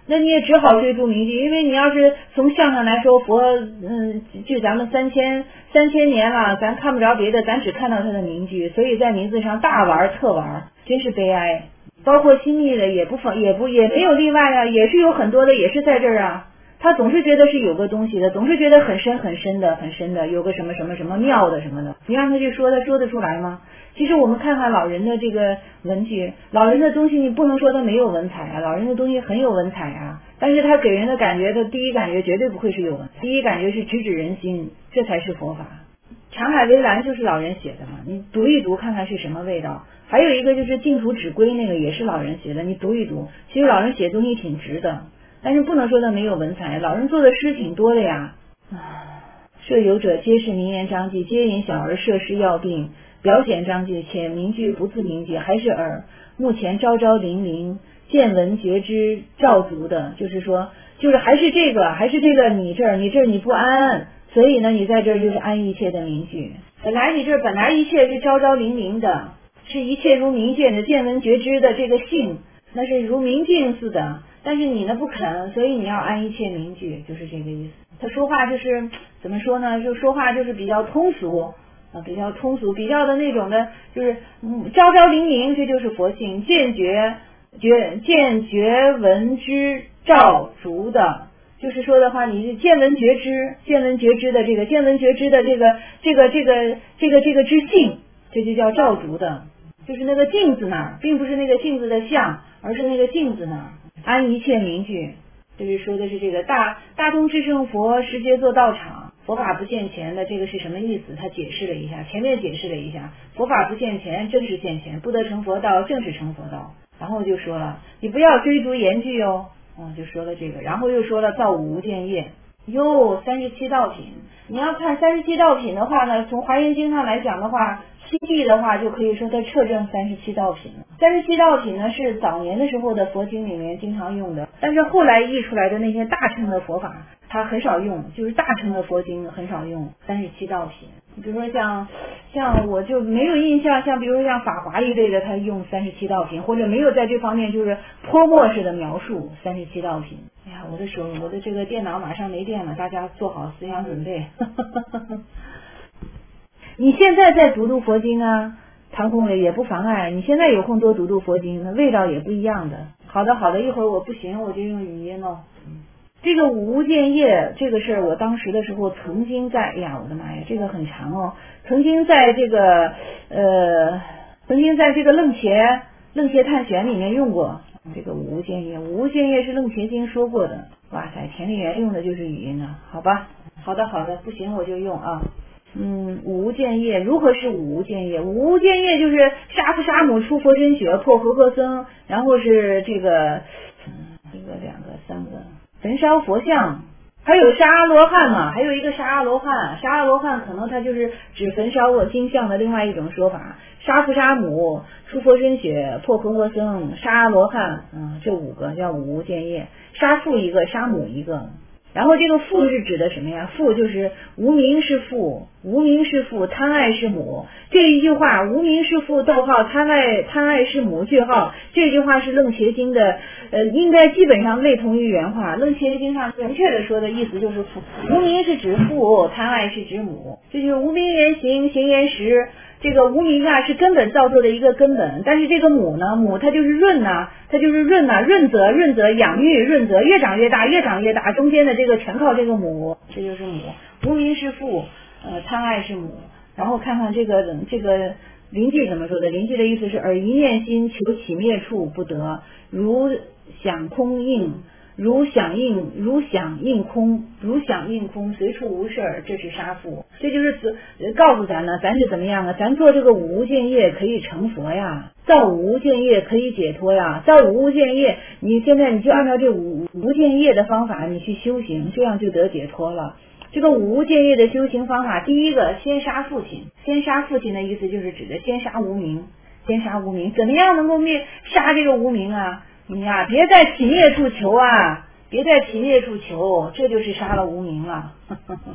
那你也只好追逐名句，因为你要是从相上来说，佛嗯，距咱们三千三千年了，咱看不着别的，咱只看到他的名句，所以在名字上大玩特玩，真是悲哀。包括亲密的也不放也不也没有例外啊，也是有很多的也是在这儿啊。他总是觉得是有个东西的，总是觉得很深很深的很深的，有个什么什么什么妙的什么的，你让他去说，他说得出来吗？其实我们看看老人的这个文具，老人的东西你不能说他没有文采啊，老人的东西很有文采啊，但是他给人的感觉，他第一感觉绝对不会是有文采，第一感觉是直指人心，这才是佛法。长海微澜就是老人写的嘛，你读一读看看是什么味道。还有一个就是净土指归，那个也是老人写的，你读一读，其实老人写东西挺直的，但是不能说他没有文采，老人做的诗挺多的呀。设有者皆是名言章句，皆引小儿设施要病，表显章句，且名句不自名句，还是耳目前昭昭灵灵，见闻觉知照足的，就是说就是还是这个还是这个你这儿你这儿你不安，所以呢你在这儿就是安一切的名句。本来你这儿本来一切是昭昭灵灵的，是一切如明见的见闻觉知的这个性，那是如明镜似的，但是你呢不肯，所以你要安一切名句，就是这个意思。他说话就是怎么说呢，就说话就是比较通俗啊，比较通俗，比较的那种的，就是嗯昭昭灵灵，这就是佛性，见觉觉见觉闻知照足的，就是说的话，你是见闻觉知，见闻觉知的这个见闻觉知的这个这个这个这个这个知性，这就叫照足的，就是那个镜子那儿，并不是那个镜子的像，而是那个镜子那儿，安一切名句。这是说的是这个大大通智胜佛十劫做道场，佛法不现前的这个是什么意思？他解释了一下，前面解释了一下，佛法不现前，正是现前，不得成佛道，正是成佛道。然后就说了，你不要追逐言句哦，嗯，就说了这个，然后又说了造五无间业，哟，三十七道品。你要看三十七道品的话呢，从华严经上来讲的话，七地的话就可以说它彻证三十七道品了。三十七道品呢是早年的时候的佛经里面经常用的，但是后来译出来的那些大乘的佛法它很少用，就是大乘的佛经很少用三十七道品。比如说像像我就没有印象，像比如说像法华一类的，他用三十七道品，或者没有在这方面就是泼墨式的描述三十七道品。哎呀，我的手我的这个电脑马上没电了，大家做好思想准备。你现在在读读佛经啊，唐空伟也不妨碍，你现在有空多读读佛经，那味道也不一样的。好的好的，一会儿我不行我就用语音了。这个五无间业这个事儿，我当时的时候曾经在，哎呀我的妈呀，这个很长哦，曾经在这个呃，曾经在这个楞伽楞伽探选里面用过这个五无间业。五无间业是楞伽经说过的。哇塞，田立元用的就是语音啊，好吧，好的好的，不行我就用啊。嗯，五无间业如何是五无间业？五无间业就是杀父杀母出佛身血破和合僧，然后是这个嗯一个两个三个焚烧佛像，还有杀阿罗汉嘛，还有一个杀阿罗汉，杀阿罗汉可能他就是指焚烧我金像的另外一种说法。杀父杀母出佛身血破和合僧，杀阿罗汉，嗯，这五个叫五无间业。杀父一个，杀母一个。然后这个父是指的什么呀？父就是无名是父，无名是父，贪爱是母。这一句话，无名是父，逗号，贪爱贪爱是母，句号。这句话是楞伽经的，呃，应该基本上类同于原话。楞伽经上明确的说的意思就是父，无名是指父，贪爱是指母。这就是无名言行，行言实。这个无名啊是根本造作的一个根本，但是这个母呢，母它就是润呐、啊，它就是润呐、啊，润泽润泽养育润泽，越长越大，越长越大，中间的这个全靠这个母，这就是母。无名是父，呃，贪爱是母。然后看看这个这个临济怎么说的？临济的意思是耳一念心求起灭处不得，如想空应。如响应如响应空，如响应空，随处无事儿，这是杀父。这就是告诉咱呢，咱是怎么样啊？咱做这个五无间业可以成佛呀，造五无间业可以解脱呀，造五无间业，你现在你就按照这五无间业的方法你去修行，这样就得解脱了。这个五无间业的修行方法，第一个先杀父亲，先杀父亲的意思就是指的先杀无名，先杀无名，怎么样能够灭杀这个无名啊？你呀、啊，别在起灭处求啊，别在起灭处求，这就是杀了无名了。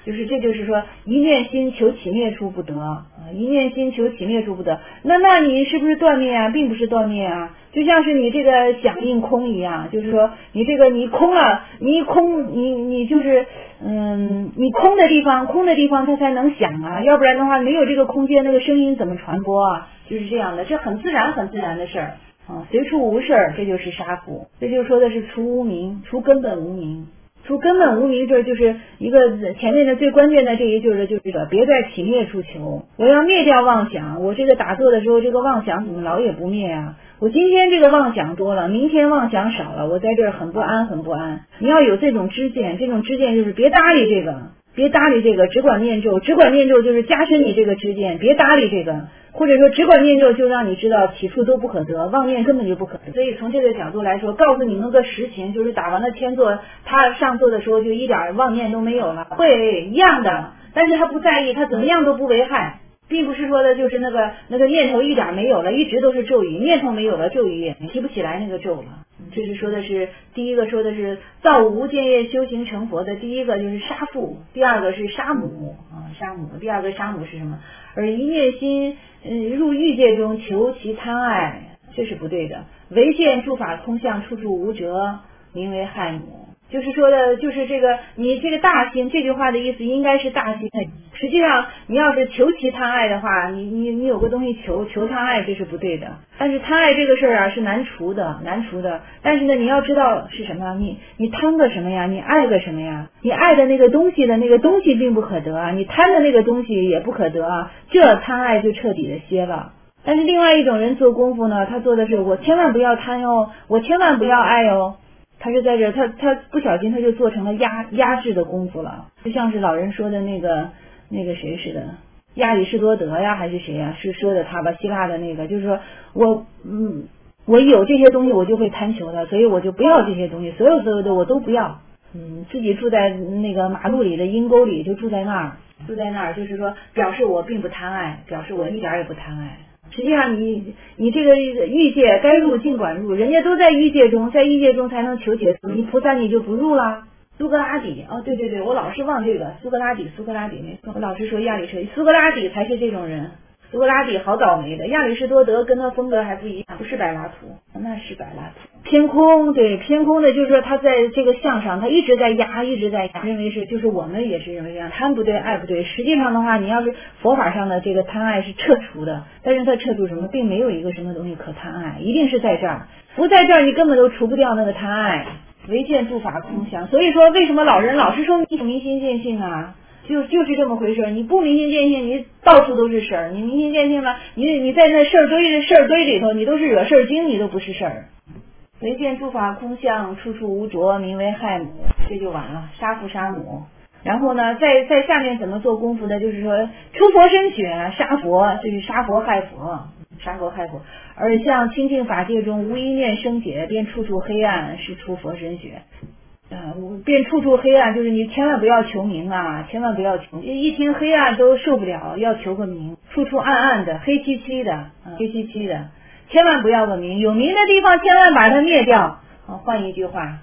就是这就是说一念心求起灭处不得啊，一念心求起灭处不得。那那你是不是断灭啊？并不是断灭啊，就像是你这个响应空一样，就是说你这个你空了，你一空你你就是嗯，你空的地方空的地方它才能响啊，要不然的话没有这个空间，那个声音怎么传播啊？就是这样的，这很自然很自然的事儿啊，随处无事儿，这就是杀父，这就说的是除无明，除根本无明。除根本无明，这就是一个前面的最关键的这一句的就是这个别在起灭处求，我要灭掉妄想。我这个打坐的时候，这个妄想怎么老也不灭啊？我今天这个妄想多了，明天妄想少了，我在这儿很不安很不安。你要有这种知见，这种知见就是别搭理这个，别搭理这个，只管念咒，只管念咒就是加深你这个知见，别搭理这个，或者说只管念咒就让你知道起处都不可得，妄念根本就不可得。所以从这个角度来说，告诉你们个实情，就是打完了天坐，他上座的时候就一点妄念都没有了，会一样的，但是他不在意，他怎么样都不危害，并不是说的就是那个那个念头一点没有了，一直都是咒语，念头没有了，咒语也提不起来那个咒了。这是说的是第一个，说的是造物无间业修行成佛的第一个就是杀父，第二个是杀母啊，杀母，第二个杀母是什么？而一念心嗯入欲界中求其贪爱，这是不对的。唯见诸法空相，处处无辙，名为害母。就是说的，就是这个你这个大心，这句话的意思应该是大心。实际上，你要是求其贪爱的话，你你你有个东西求求贪爱，这是不对的。但是贪爱这个事儿啊是难除的，难除的。但是呢，你要知道是什么？你你贪个什么呀？你爱个什么呀？你爱的那个东西的那个东西并不可得啊，你贪的那个东西也不可得啊，这贪爱就彻底的歇了。但是另外一种人做功夫呢，他做的是我千万不要贪哦，我千万不要爱哦。他是在这，他他不小心他就做成了压压制的功夫了，就像是老人说的那个那个谁似的，亚里士多德呀还是谁呀，是说的他吧，希腊的那个，就是说我嗯我有这些东西我就会贪求的，所以我就不要这些东西，所有所有的我都不要，嗯，自己住在那个马路里的阴沟里，就住在那儿，住在那儿，就是说表示我并不贪爱，表示我一点也不贪爱。实际上你你这个欲界该入尽管入，人家都在欲界中，在欲界中才能求解脱，你菩萨你就不入啦。苏格拉底哦，对对对，我老是忘这个苏格拉底，苏格拉底没错，我老是说亚里士，苏格拉底才是这种人。苏格拉底好倒霉的，亚里士多德跟他风格还不一样，不是柏拉图，那是柏拉图。偏空，对，偏空的就是说他在这个相上，他一直在压，一直在压，认为是，就是我们也是认为这样，贪不对，爱不对。实际上的话，你要是佛法上的这个贪爱是撤除的，但是他撤除什么，并没有一个什么东西可贪爱，一定是在这儿，不在这儿你根本都除不掉那个贪爱。唯见诸法空相，所以说为什么老人老是说你明心见性啊？就就是这么回事，你不明心见性，你到处都是事儿；你明心见性了，你你在那事儿堆事儿堆里头，你都是惹事儿精，你都不是事儿。唯见诸法空相，处处无着，名为害母，这就完了，杀父杀母。然后呢，在在下面怎么做功夫的？就是说出佛身血，杀佛，就是杀佛害佛，杀佛害佛。而像清净法界中无一念生解，便处处黑暗，是出佛身血。啊，便处处黑暗，就是你千万不要求名啊，千万不要求，一听黑暗都受不了，要求个名，处处暗暗的，黑漆漆的，啊、黑漆漆的，千万不要个名，有名的地方千万把它灭掉。啊，换一句话。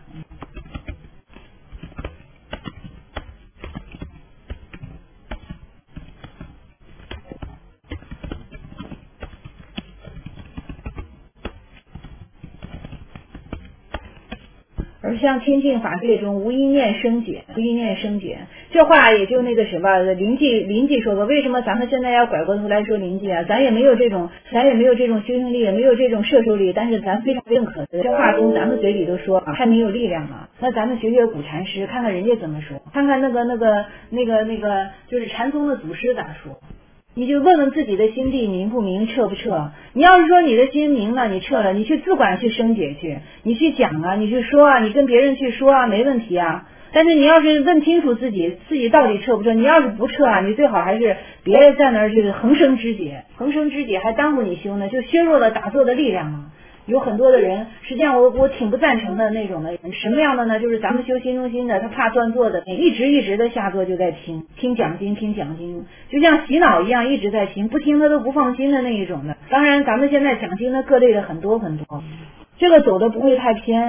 而像清净法界中无一念生解，无一念生解，这话也就那个什么灵济灵济说过，为什么咱们现在要拐过头来说灵济啊？咱也没有这种，咱也没有这种修行力，也没有这种摄受力，但是咱非常认可的，这话从咱们嘴里都说太没有力量了。那咱们学学古禅师，看看人家怎么说，看看那个那个那个那个就是禅宗的祖师咋说。你就问问自己的心地明不明，彻不彻。你要是说你的心明了，你彻了，你去自管去生解去，你去讲啊，你去说啊，你跟别人去说啊，没问题啊。但是你要是问清楚自己，自己到底彻不彻，你要是不彻啊，你最好还是别在那儿这个横生枝节，横生枝节还耽误你修呢，就削弱了打坐的力量啊。有很多的人，实际上我我挺不赞成的那种的，什么样的呢？就是咱们修心中心的，他怕断座的，一直一直的下座就在听，听讲经，听讲经，就像洗脑一样一直在听，不听他都不放心的那一种的。当然，咱们现在讲经的各类的很多很多，这个走的不会太偏，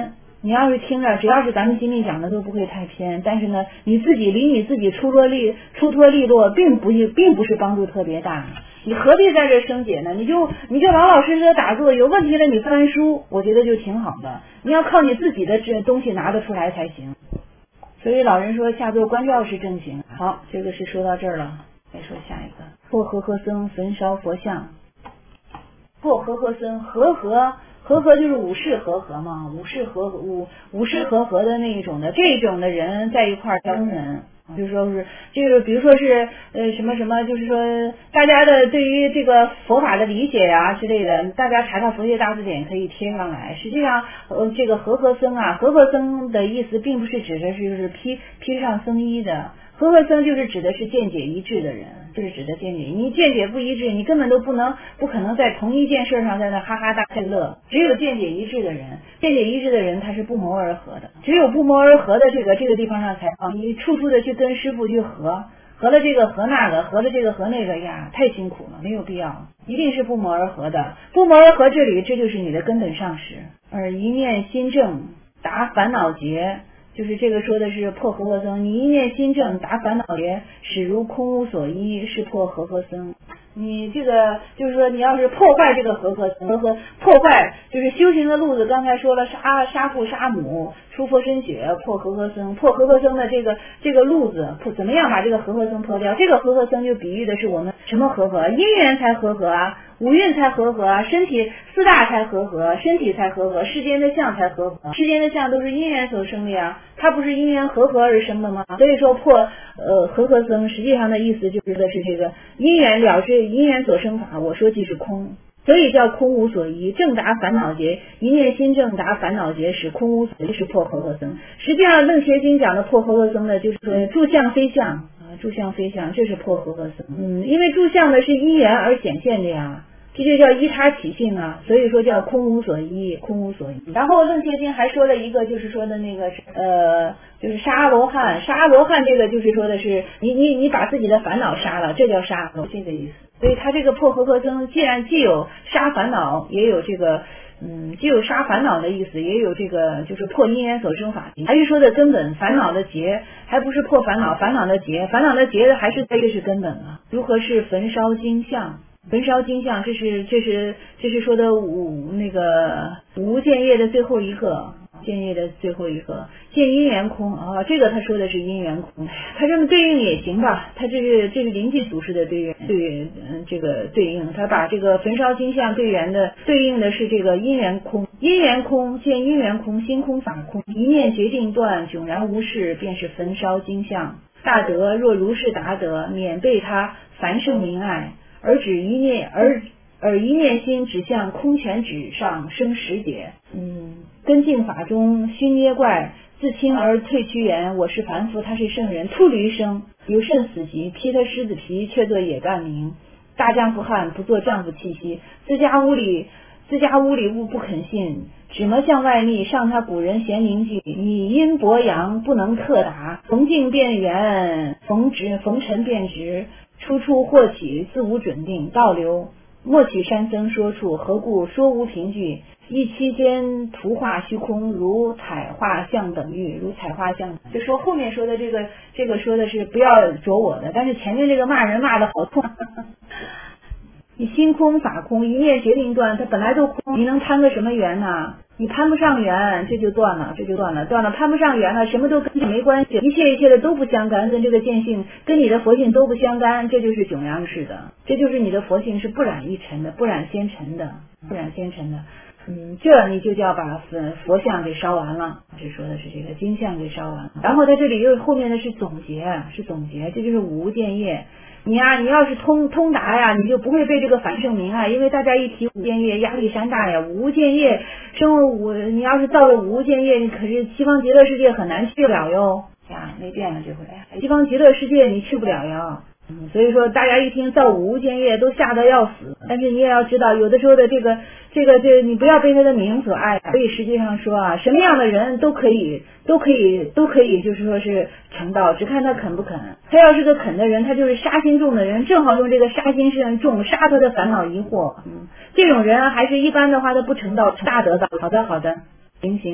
你要是听着，只要是咱们心里讲的都不会太偏，但是呢，你自己离你自己出脱利出脱利落，并不并不是帮助特别大。你何必在这生解呢？你就你就老老实实的打坐，有问题了你翻书，我觉得就挺好的。你要靠你自己的这东西拿得出来才行。所以老人说下座观照是正行。好，这个是说到这儿了，再说下一个。破和合僧焚烧佛像。破和合僧，和合和合就是五世和合嘛，五世和五五世和合的那一种的，这种的人在一块儿叫僧人。就是说是这个，比如说是呃什么什么，就是说大家的对于这个佛法的理解啊之类的，大家查查佛学大字典可以贴上来。实际上，呃，这个和合僧啊，和合僧的意思并不是指的是就是披披上僧衣的。和合僧就是指的是见解一致的人，就是指的见解。你见解不一致，你根本都不能不可能在同一件事上在那哈哈大乐。只有见解一致的人，见解一致的人他是不谋而合的。只有不谋而合的这个这个地方上才啊，你处处的去跟师父去合，合了这个合那个，合了这个合那个呀，太辛苦了，没有必要。一定是不谋而合的，不谋而合这里这就是你的根本上实。而一念心正，达烦恼结。就是这个说的是破和合僧，你一念心正，达烦恼结，始如空无所依，是破和合僧。你这个就是说，你要是破坏这个和合僧，和合破坏就是修行的路子。刚才说了，杀杀父杀母，出佛身血，破和合僧，破和合僧的这个这个路子，破怎么样把这个和合僧破掉？这个和合僧就比喻的是我们什么和合？因缘才和合啊，五蕴才和合啊，身体四大才和合，身体才和合，世间的相才和合，世间的相都是因缘所生的呀，它不是因缘和合而生的吗？所以说破呃和合僧，实际上的意思就是的是这个因缘了知，因缘所生法，我说即是空。所以叫空无所依，正达烦恼结，一念心正达烦恼结，使空无所依，是破和合僧。实际上楞伽经讲的破和合僧的就是说住相非相啊，住相非相，这是破和合僧。嗯，因为住相的是因缘而显现的呀，这就叫依他起性啊，所以说叫空无所依，空无所依。然后楞伽经还说了一个，就是说的那个呃，就是杀阿罗汉，杀阿罗汉这个就是说的是你你你把自己的烦恼杀了，这叫杀，这个意思。所以他这个破和合僧，既然既有杀烦恼，也有这个嗯，既有杀烦恼的意思，也有这个就是破因缘所生法。还是说的根本烦恼的结，还不是破烦恼，烦恼的结，烦恼的结的还是这个是根本啊。如何是焚烧经相？焚烧经相，这是这是这是说的五那个无间业的最后一个。见业的最后一个见因缘空啊，这个他说的是因缘空，他这么对应也行吧？他这是这是临济祖师的对应对嗯这个对应，他把这个焚烧经相对缘的对应的是这个因缘空，因缘空见因缘空，心空法空，一念决定断，迥然无事，便是焚烧经相。大德若如是达得，免被他凡圣明爱，而只一念而而一念心只向空前指上生实解。嗯。根净法中须捏怪，自轻而退趋言，我是凡夫，他是圣人。秃驴生有甚死疾，披他狮子皮，却作野干名。大丈夫汉不做丈夫气息，自家屋里自家屋里物不肯信，只么向外密，上他古人贤明句。你因博扬不能克达，逢境变圆，逢直逢尘变直，初处或起，自无准定，倒流莫起山僧说处，何故说无凭据？一期间图画虚空，如彩画像等玉，如彩画像。就说后面说的这个，这个说的是不要着我的，但是前面这个骂人骂的好痛。你心空法空，一念决定断，它本来就空，你能攀个什么缘呢？你攀不上缘，这就断了，这就断了，断了，攀不上缘了，什么都跟你没关系，一切一切的都不相干，跟这个见性，跟你的佛性都不相干，这就是迥然式的，这就是你的佛性是不染一尘的，不染纤尘的，不染纤尘的。嗯，这你就叫把佛像给烧完了，这说的是这个经像给烧完了。然后在这里又后面的是总结，是总结，这就是五无间业。你呀、啊，你要是通通达呀，你就不会被这个凡圣明爱，因为大家一提无间业，压力山大呀。无间业生了五，你要是造了无间业，你可是西方极乐世界很难去了哟。呀，没变了这回，西方极乐世界你去不了呀。嗯，所以说大家一听造五无间业都吓得要死，但是你也要知道，有的时候的这个这个这个，你不要被他的名所爱。所以实际上说啊，什么样的人都可以都可以都可以，就是说是成道，只看他肯不肯。他要是个肯的人，他就是杀心重的人，正好用这个杀心是重杀他的烦恼疑惑。嗯，这种人还是一般的话他不成道，大得道。好的好的，行行。好。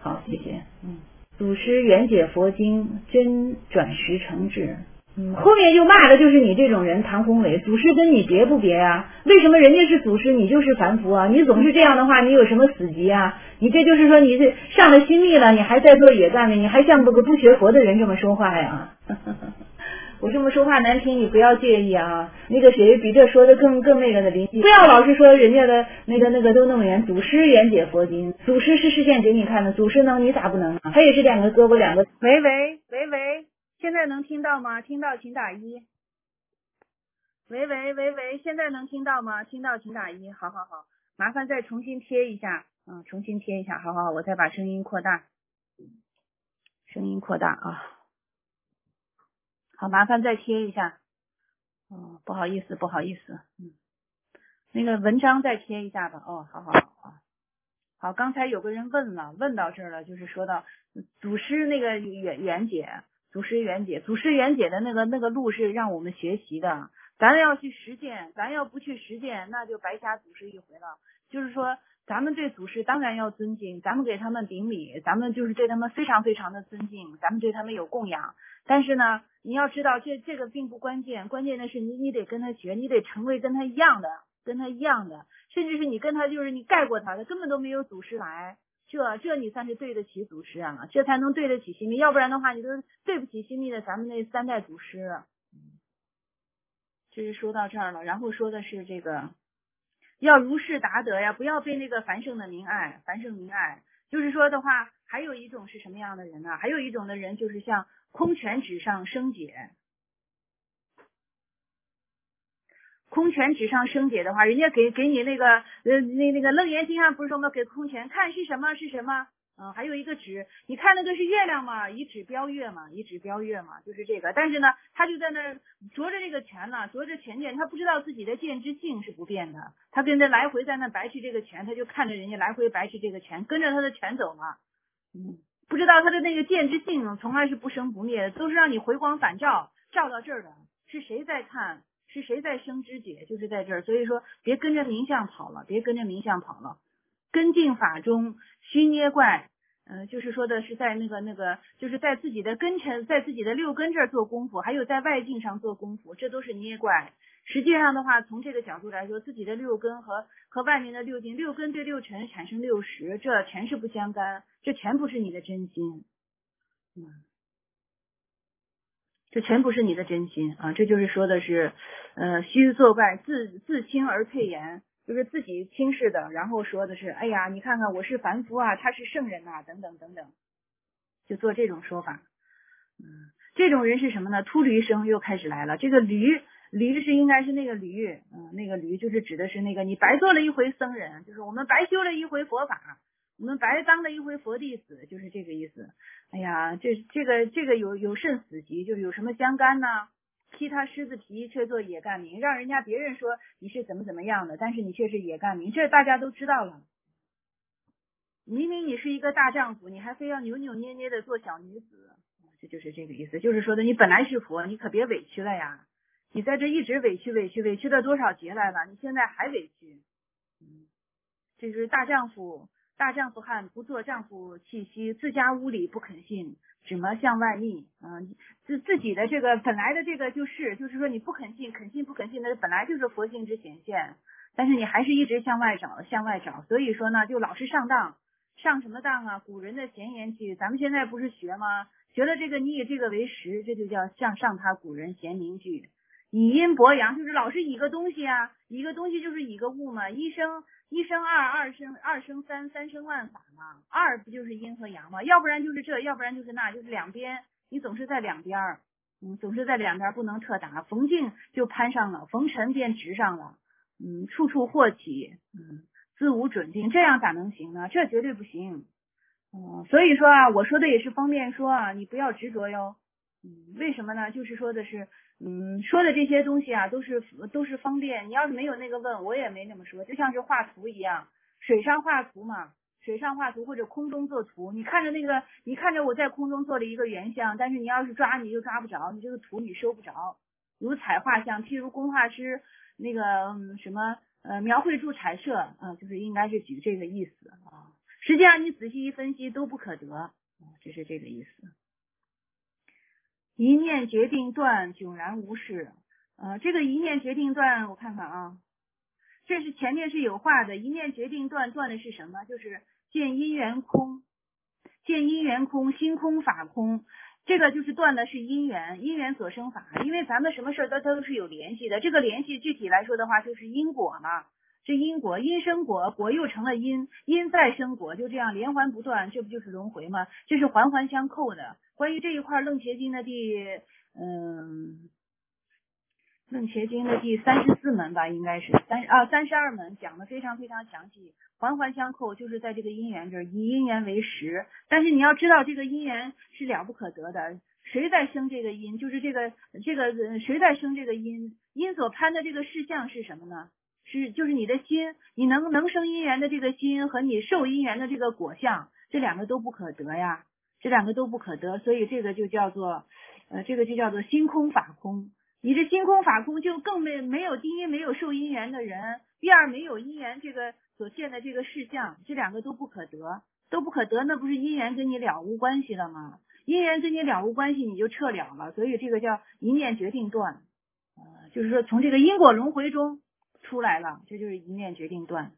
好，谢谢。嗯，祖师圆解佛经，真转识成智。嗯，后面就骂的就是你这种人唐宏伟，祖师跟你别不别啊？为什么人家是祖师，你就是凡夫啊？你总是这样的话，你有什么死结啊？你这就是说你是上了心密了，你还在做野干呢，你还像不个不学佛的人这么说话呀？我这么说话难听，你不要介意啊。那个谁比这说的更更那个的灵犀，不要老是说人家的那个那个都那么远。祖师圆解佛经，祖师是示现给你看的，祖师能你咋不能啊？他也是两个胳膊两个。喂喂喂喂，现在能听到吗？听到请打一。喂喂喂喂，现在能听到吗？听到请打一。好好好，麻烦再重新贴一下，嗯，重新贴一下。好好，我再把声音扩大，声音扩大啊。好，麻烦再贴一下。哦，不好意思，不好意思，嗯，那个文章再贴一下吧。哦，好好好，好，刚才有个人问了，问到这儿了，就是说到祖师那个圆圆解，祖师圆解，祖师圆解的那个那个路是让我们学习的，咱要去实践，咱要不去实践，那就白瞎祖师一回了。就是说，咱们对祖师当然要尊敬，咱们给他们顶礼，咱们就是对他们非常非常的尊敬，咱们对他们有供养。但是呢，你要知道这这个并不关键，关键的是你你得跟他学，你得成为跟他一样的，跟他一样的，甚至是你跟他就是你盖过他，他根本都没有祖师来，这这你算是对得起祖师啊，这才能对得起心密，要不然的话你都对不起心密的咱们那三代祖师。这是说到这儿了，然后说的是这个要如是达得呀，不要被那个繁盛的名爱，繁盛名爱。就是说的话，还有一种是什么样的人呢？还有一种的人就是像空泉纸上生解，空泉纸上生解的话，人家给给你那个呃那那个楞严经上不是说吗？给空泉看是什么是什么。嗯，还有一个指，你看那个是月亮嘛，以指标月嘛，以指标月嘛，就是这个。但是呢，他就在那着着这个拳了，着着拳剑，他不知道自己的剑之性是不变的，他跟着来回在那白去这个拳，他就看着人家来回白去这个拳，跟着他的拳走了。嗯，不知道他的那个剑之性从来是不生不灭的，都是让你回光返照，照到这儿的。是谁在看？是谁在生知解？就是在这儿。所以说，别跟着名相跑了，别跟着名相跑了。根净法中须捏怪，呃，就是说的是在那个那个，就是在自己的根尘，在自己的六根这儿做功夫，还有在外境上做功夫，这都是捏怪。实际上的话，从这个角度来说，自己的六根和和外面的六境，六根对六尘产生六识，这全是不相干，这全不是你的真心，嗯，这全不是你的真心啊！这就是说的是，呃，须作怪，自自轻而配言。就是自己轻视的，然后说的是，哎呀，你看看我是凡夫啊，他是圣人呐、啊，等等等等，就做这种说法。嗯，这种人是什么呢？秃驴生又开始来了。这个驴，驴是应该是那个驴，嗯，那个驴就是指的是那个你白做了一回僧人，就是我们白修了一回佛法，我们白当了一回佛弟子，就是这个意思。哎呀，这这个这个有有甚死疾，就是有什么相干呢？披他狮子皮，却做野干民，让人家别人说你是怎么怎么样的，但是你却是野干民，这大家都知道了。明明你是一个大丈夫，你还非要扭扭捏捏的做小女子，这就是这个意思。就是说的，你本来是佛，你可别委屈了呀！你在这一直委屈委屈委屈了多少劫来了，你现在还委屈。嗯，这就是大丈夫，大丈夫汉不做丈夫气息，自家屋里不肯信。只么向外觅，嗯，自自己的这个本来的这个就是，就是说你不肯信，肯信不肯信，那本来就是佛性之显现，但是你还是一直向外找，向外找，所以说呢，就老是上当，上什么当啊？古人的闲言句，咱们现在不是学吗？学了这个，你以这个为实，这就叫向上他古人闲名句。以阴博阳，就是老是以个东西啊，一个东西就是以个物嘛，一生。一生二，二生二生三，三生万法嘛。二不就是阴和阳嘛？要不然就是这，要不然就是那，就是两边，你总是在两边儿，嗯，总是在两边不能特达。逢境就攀上了，逢尘便直上了，嗯，处处惑起，嗯，自无准定，这样咋能行呢？这绝对不行。嗯，所以说啊，我说的也是方便说啊，你不要执着哟。嗯，为什么呢？就是说的是。嗯，说的这些东西啊，都是都是方便。你要是没有那个问，我也没那么说。就像是画图一样，水上画图嘛，水上画图或者空中做图。你看着那个，你看着我在空中做了一个圆像，但是你要是抓你就抓不着，你这个图你收不着。如彩画像，譬如工画师那个、嗯、什么呃描绘出彩色啊、呃，就是应该是举这个意思啊。实际样你仔细一分析都不可得，这是这个意思。一念决定断，迥然无事。呃，这个一念决定断，我看看啊，这是前面是有话的，一念决定断，断的是什么？就是见因缘空，见因缘空，心空法空。这个就是断的是因缘，因缘所生法，因为咱们什么事都都是有联系的，这个联系具体来说的话就是因果嘛，这因果，因生果，果又成了因，因再生果，就这样连环不断，这不就是轮回吗？这是环环相扣的。关于这一块楞伽经的第嗯楞伽经的第三十四门吧，应该是三啊三十二门讲的非常非常详细，环环相扣，就是在这个因缘这儿，以因缘为实。但是你要知道，这个因缘是了不可得的，谁在生这个因？就是这个这个谁在生这个因？因所攀的这个事项是什么呢？是就是你的心，你能能生因缘的这个心和你受因缘的这个果相，这两个都不可得呀，这两个都不可得，所以这个就叫做呃这个就叫做心空法空。你这心空法空就更没没有第一没有受因缘的人，第二没有因缘这个所现的这个事项，这两个都不可得，都不可得，那不是因缘跟你了无关系了吗？因缘跟你了无关系，你就撤了了，所以这个叫一念决定断，呃，就是说从这个因果轮回中出来了，这就是一念决定断。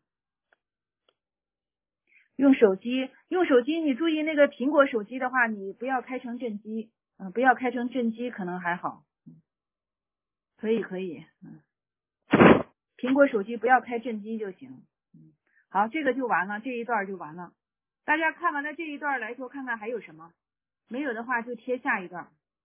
用手机，用手机，你注意那个苹果手机的话，你不要开成震机，嗯、呃，不要开成震机，可能还好。可以可以，嗯，苹果手机不要开震机就行。嗯，好，这个就完了，这一段就完了。大家看完了这一段来说，看看还有什么，没有的话就贴下一段，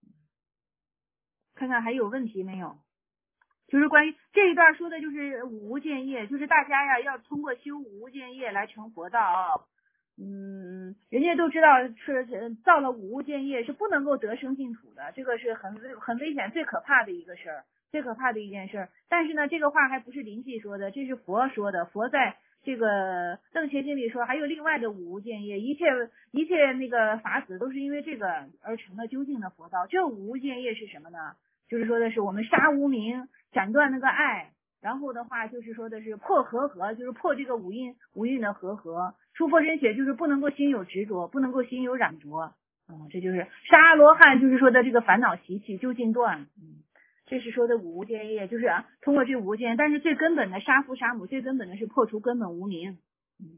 看看还有问题没有。就是关于这一段说的就是五无间业，就是大家呀要通过修五无间业来成佛道啊。嗯，人家都知道是造了五无间业是不能够得生净土的，这个是很很危险、最可怕的一个事儿。最可怕的一件事，但是呢，这个话还不是灵济说的，这是佛说的。佛在这个楞伽经里说，还有另外的五无间业，一切一切那个法子都是因为这个而成了究竟的佛道。这五无间业是什么呢？就是说的是我们杀无明，斩断那个爱，然后的话就是说的是破和合，就是破这个五蕴五蕴的和合。出佛身血就是不能够心有执着，不能够心有染着。嗯，这就是杀阿罗汉，就是说的这个烦恼习气究竟断。嗯。这是说的五无间业，就是啊，通过这五无间，但是最根本的杀父杀母，最根本的是破除根本无明。嗯，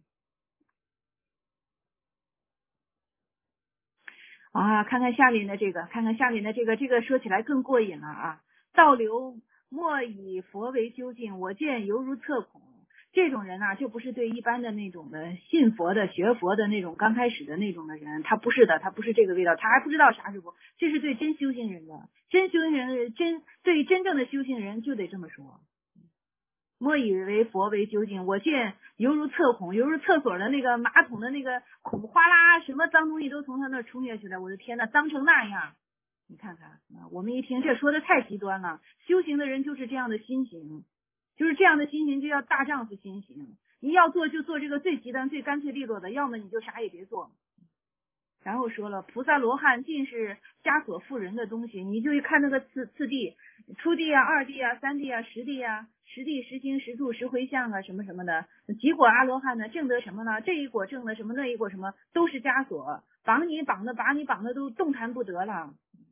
啊，看看下面的这个，看看下面的这个，这个说起来更过瘾了啊！倒流莫以佛为究竟，我见犹如测孔。这种人啊，就不是对一般的那种的信佛的、学佛的那种刚开始的那种的人，他不是的，他不是这个味道，他还不知道啥是佛。这是对真修行人的，真修行人，真对真正的修行人就得这么说。莫以为佛为究竟，我见犹如厕孔，犹如厕所的那个马桶的那个孔，哗啦，什么脏东西都从他那冲下去了。我的天呐，脏成那样！你看看，我们一听这说的太极端了。修行的人就是这样的心情。就是这样的心情，就要大丈夫心情。你要做就做这个最极端、最干脆利落的，要么你就啥也别做。然后说了，菩萨罗汉尽是枷锁缚人的东西，你就看那个次次第，初地啊、二地啊、三地啊、十地啊、十地、十行、十住、十回向啊，什么什么的。几果阿罗汉呢，证得什么呢？这一果证的什么，那一果什么，都是枷锁，绑你绑的，把你绑的都动弹不得了。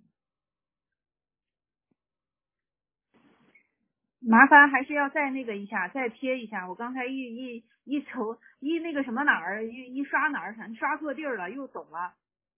麻烦还是要再那个一下，再贴一下。我刚才一一一瞅一那个什么哪儿一一刷哪儿，刷错地儿了，又走了。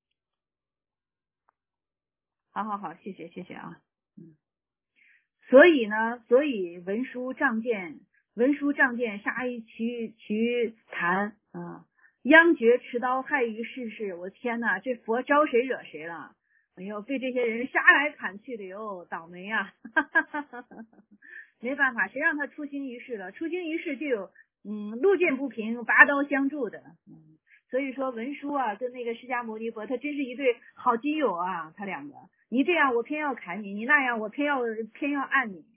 好好好，谢谢谢谢啊。嗯，所以呢，所以文殊仗剑，文殊仗剑杀一渠渠坛啊，央绝持刀害于世事。我天哪，这佛招谁惹谁了？哎呦，被这些人杀来砍去的哟，倒霉呀、啊！没办法，谁让他出行于世了？出行于世就有嗯路见不平拔刀相助的。嗯，所以说文殊啊跟那个释迦牟尼佛，他真是一对好基友啊，他两个。你这样我偏要砍你，你那样我偏要偏要按你。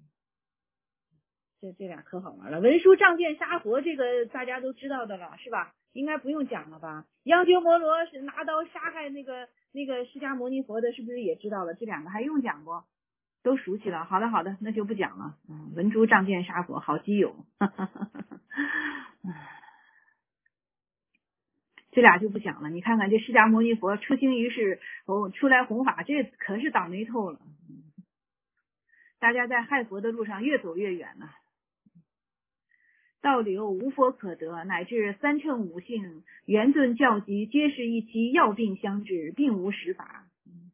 这这俩可好玩了。文殊仗剑杀佛，这个大家都知道的了，是吧？应该不用讲了吧？央鸠摩罗是拿刀杀害那个那个释迦牟尼佛的，是不是也知道了？这两个还用讲不？都熟悉了。好的好的，那就不讲了。嗯，文殊仗剑杀佛，好基友。 这俩就不讲了。你看看这释迦牟尼佛出行于世，哦，出来弘法，这可是倒霉透了。大家在害佛的路上越走越远了。道流无佛可得，乃至三乘五性圆顿教集，皆是一期药病相治，并无实法。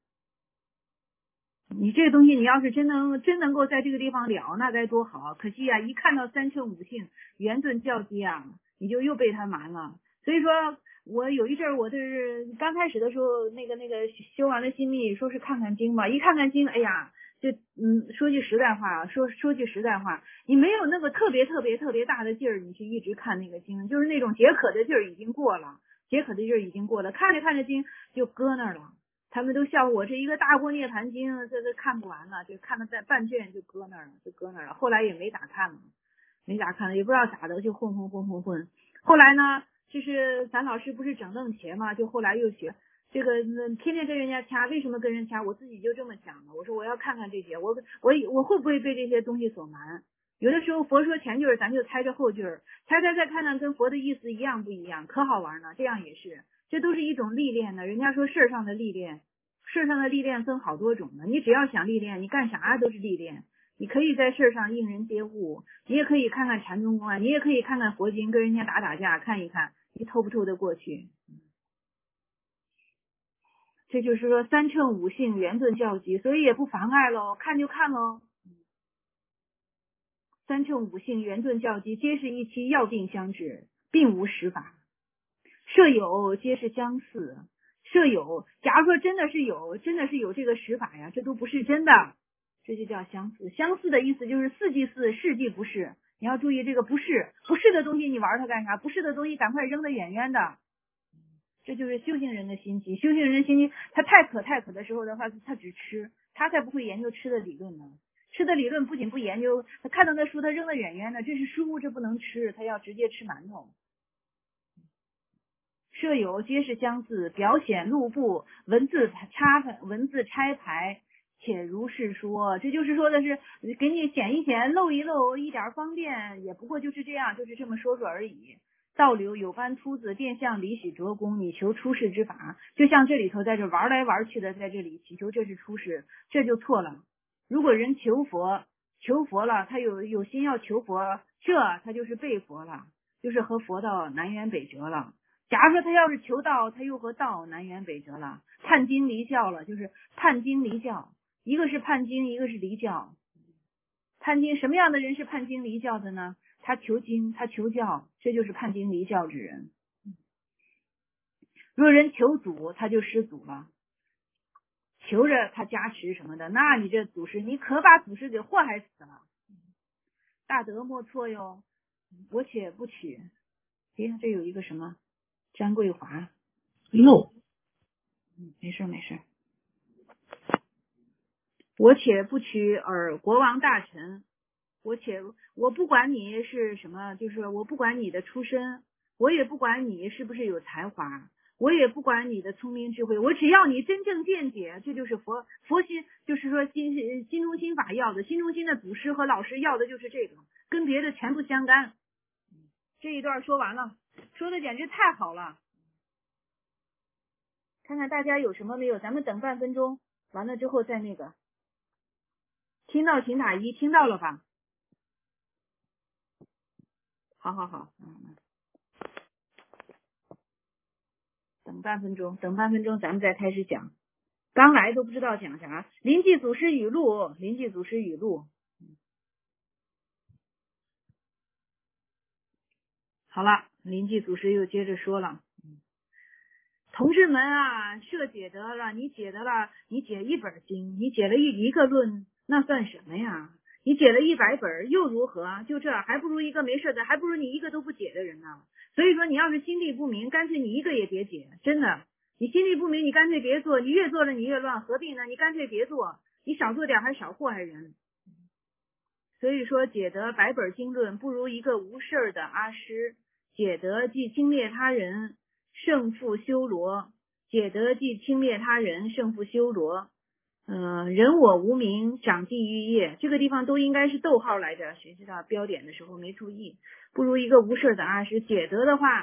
你这个东西，你要是真能真能够在这个地方了，那该多好！可惜啊，一看到三乘五性圆顿教集啊，你就又被他瞒了。所以说我有一阵儿，我就是刚开始的时候，那个那个修完了心密，说是看看经吧，一看看经，哎呀，这嗯，说句实在话，说说句实在话，你没有那个特别特别特别大的劲儿，你去一直看那个经，就是那种解渴的劲儿已经过了，解渴的劲儿已经过了，看着看着经就搁那儿了。他们都笑话我这一个大过涅盘经，这都看不完了，就看了在半卷就搁那儿了，就搁那儿了。后来也没咋看了，没咋看了，也不知道咋的，就混混混混混。后来呢，就是咱老师不是整愣茄嘛，就后来又学这个，天天跟人家掐，为什么跟人掐？我自己就这么想的，我说我要看看这些，我我我会不会被这些东西所瞒？有的时候佛说前句儿，咱就猜着后句儿，猜猜再看看跟佛的意思一样不一样，可好玩呢。这样也是。这都是一种历练的，人家说事上的历练，事上的历练分好多种的。你只要想历练，你干啥都是历练。你可以在事上应人接物，你也可以看看禅宗公案，你也可以看看佛经，跟人家打打架，看一看你透不透得过去。这就是说三乘五性圆顿教集，所以也不妨碍喽，看就看喽。三乘五性圆顿教集，皆是一期药病相治，并无实法。设有皆是相似，设有，假如说真的是有，真的是有这个实法呀，这都不是真的，这就叫相似。相似的意思就是似即似，是即不是。你要注意这个不是，不是的东西你玩它干啥？不是的东西赶快扔得远远的。这就是修行人的心机。修行人的心机，他太渴太渴的时候的话，他只吃，他才不会研究吃的理论呢。吃的理论不仅不研究，他看到那书他扔得远远的，这是书，这不能吃，他要直接吃馒头。设有皆是相似，表显路布，文字插文字拆排，且如是说。这就是说的是给你显一显，露一露，一点方便，也不过就是这样，就是这么说说而已。道流有般秃子，便向李许折弓，以求出世之法。就像这里头在这玩来玩去的，在这里祈求这是出世，这就错了。如果人求佛，求佛了，他有有心要求佛，这他就是背佛了，就是和佛道南辕北辙了。假如说他要是求道，他又和道南辕北辙了，叛经离教了，就是叛经离教。一个是叛经，一个是离教。叛经什么样的人是叛经离教的呢？他求经，他求教，这就是叛经离教之人。若人求祖，他就失祖了，求着他加持什么的，那你这祖师，你可把祖师给祸害死了。大德莫错哟，我且不取。诶，这有一个什么？詹桂华漏，嗯，没事没事。我且不取尔国王大臣，我且我不管你是什么，就是我不管你的出身，我也不管你是不是有才华，我也不管你的聪明智慧，我只要你真正见解，这就是佛佛心，就是说心心中心法要的，心中心的祖师和老师要的就是这个，跟别的全不相干。这一段说完了，说的简直太好了。看看大家有什么没有，咱们等半分钟，完了之后再那个。听到请打一，听到了吧？好好好，嗯，等半分钟，等半分钟咱们再开始讲。刚来都不知道讲啥。临济祖师语录，临济祖师语录。好了，临济祖师又接着说了。同志们啊，设解得了，你解得了，你解一本经，你解了一一个论，那算什么呀？你解了一百本又如何？就这还不如一个没事的，还不如你一个都不解的人呢。所以说你要是心地不明，干脆你一个也别解，真的。你心地不明，你干脆别做，你越做了你越乱，何必呢？你干脆别做，你少做点还少祸害人。所以说解得百本经论，不如一个无事的阿师。解得既轻蔑他人，胜负修罗，解得既轻蔑他人，胜负修罗。嗯、呃，人我无名，长地狱业，这个地方都应该是逗号来着，谁知道标点的时候没注意。不如一个无事的阿师。解得的话，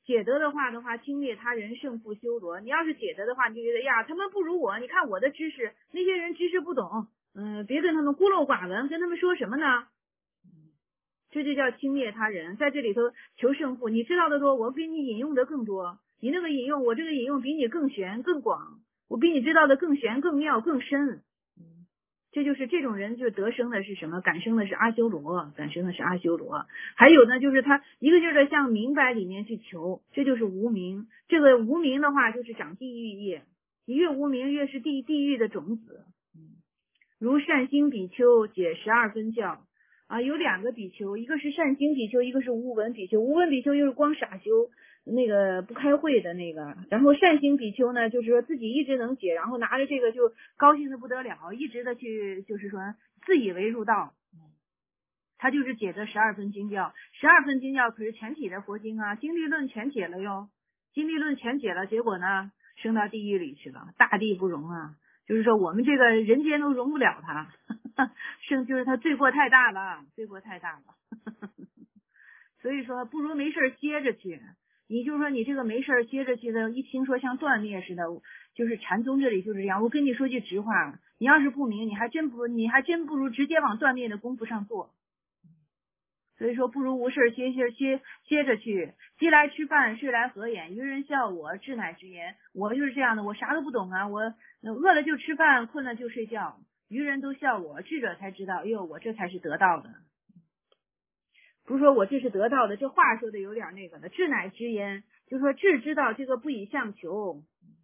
解得的话的话，轻蔑他人，胜负修罗。你要是解得的话，你就觉得呀，他们不如我，你看我的知识，那些人知识不懂，嗯、呃，别跟他们孤陋寡闻，跟他们说什么呢？这就叫轻蔑他人，在这里头求胜负。你知道的多，我比你引用的更多，你那个引用，我这个引用比你更玄更广，我比你知道的更玄更妙更深。这就是这种人，就得生的是什么？感生的是阿修罗，感生的是阿修罗。还有呢，就是他一个劲儿的向明白里面去求，这就是无明。这个无明的话，就是长地狱业，你越无明，越是地地狱的种子。如善心比丘解十二分教啊，有两个比丘，一个是善心比丘，一个是无闻比丘。无闻比丘又是光傻修，那个不开会的那个，然后善心比丘呢，就是说自己一直能解，然后拿着这个就高兴的不得了，一直的去就是说自以为入道，他就是解的十二分经教。十二分经教可是全体的佛经啊，经历论全解了哟，经历论全解了，结果呢升到地狱里去了，大地不容啊，就是说我们这个人间都容不了他，胜就是他罪过太大了，罪过太大了所以说不如没事歇着去。你就说你这个没事歇着去的，一听说像断灭似的，就是禅宗这里就是这样。我跟你说句直话，你要是不明，你还真不你还真不如直接往断灭的功夫上做。所以说不如无事歇歇歇歇着去，饥来吃饭，睡来合眼，愚人笑我，智乃直言。我就是这样的，我啥都不懂啊，我饿了就吃饭，困了就睡觉，愚人都笑我，智者才知道，哎呦，我这才是得道的。不是说我这是得到的，这话说的有点那个的。智乃直言，就是说智知道这个不以相求。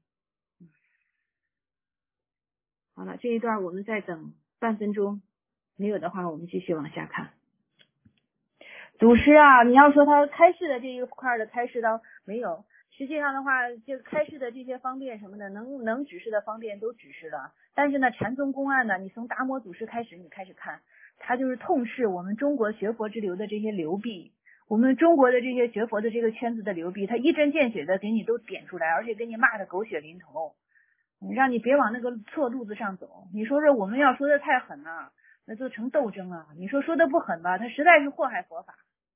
好了，这一段我们再等半分钟，没有的话我们继续往下看。祖师啊，你要说他开示的这一块的开示到没有，实际上的话，这个开示的这些方便什么的，能能指示的方便都指示了。但是呢，禅宗公案呢，你从达摩祖师开始，你开始看。他就是痛斥我们中国学佛之流的这些流弊，我们中国的这些学佛的这个圈子的流弊，他一针见血的给你都点出来，而且给你骂的狗血淋头，让你别往那个错路子上走。你说这我们要说的太狠了，那就成斗争了。你说说的不狠吧，他实在是祸害佛法，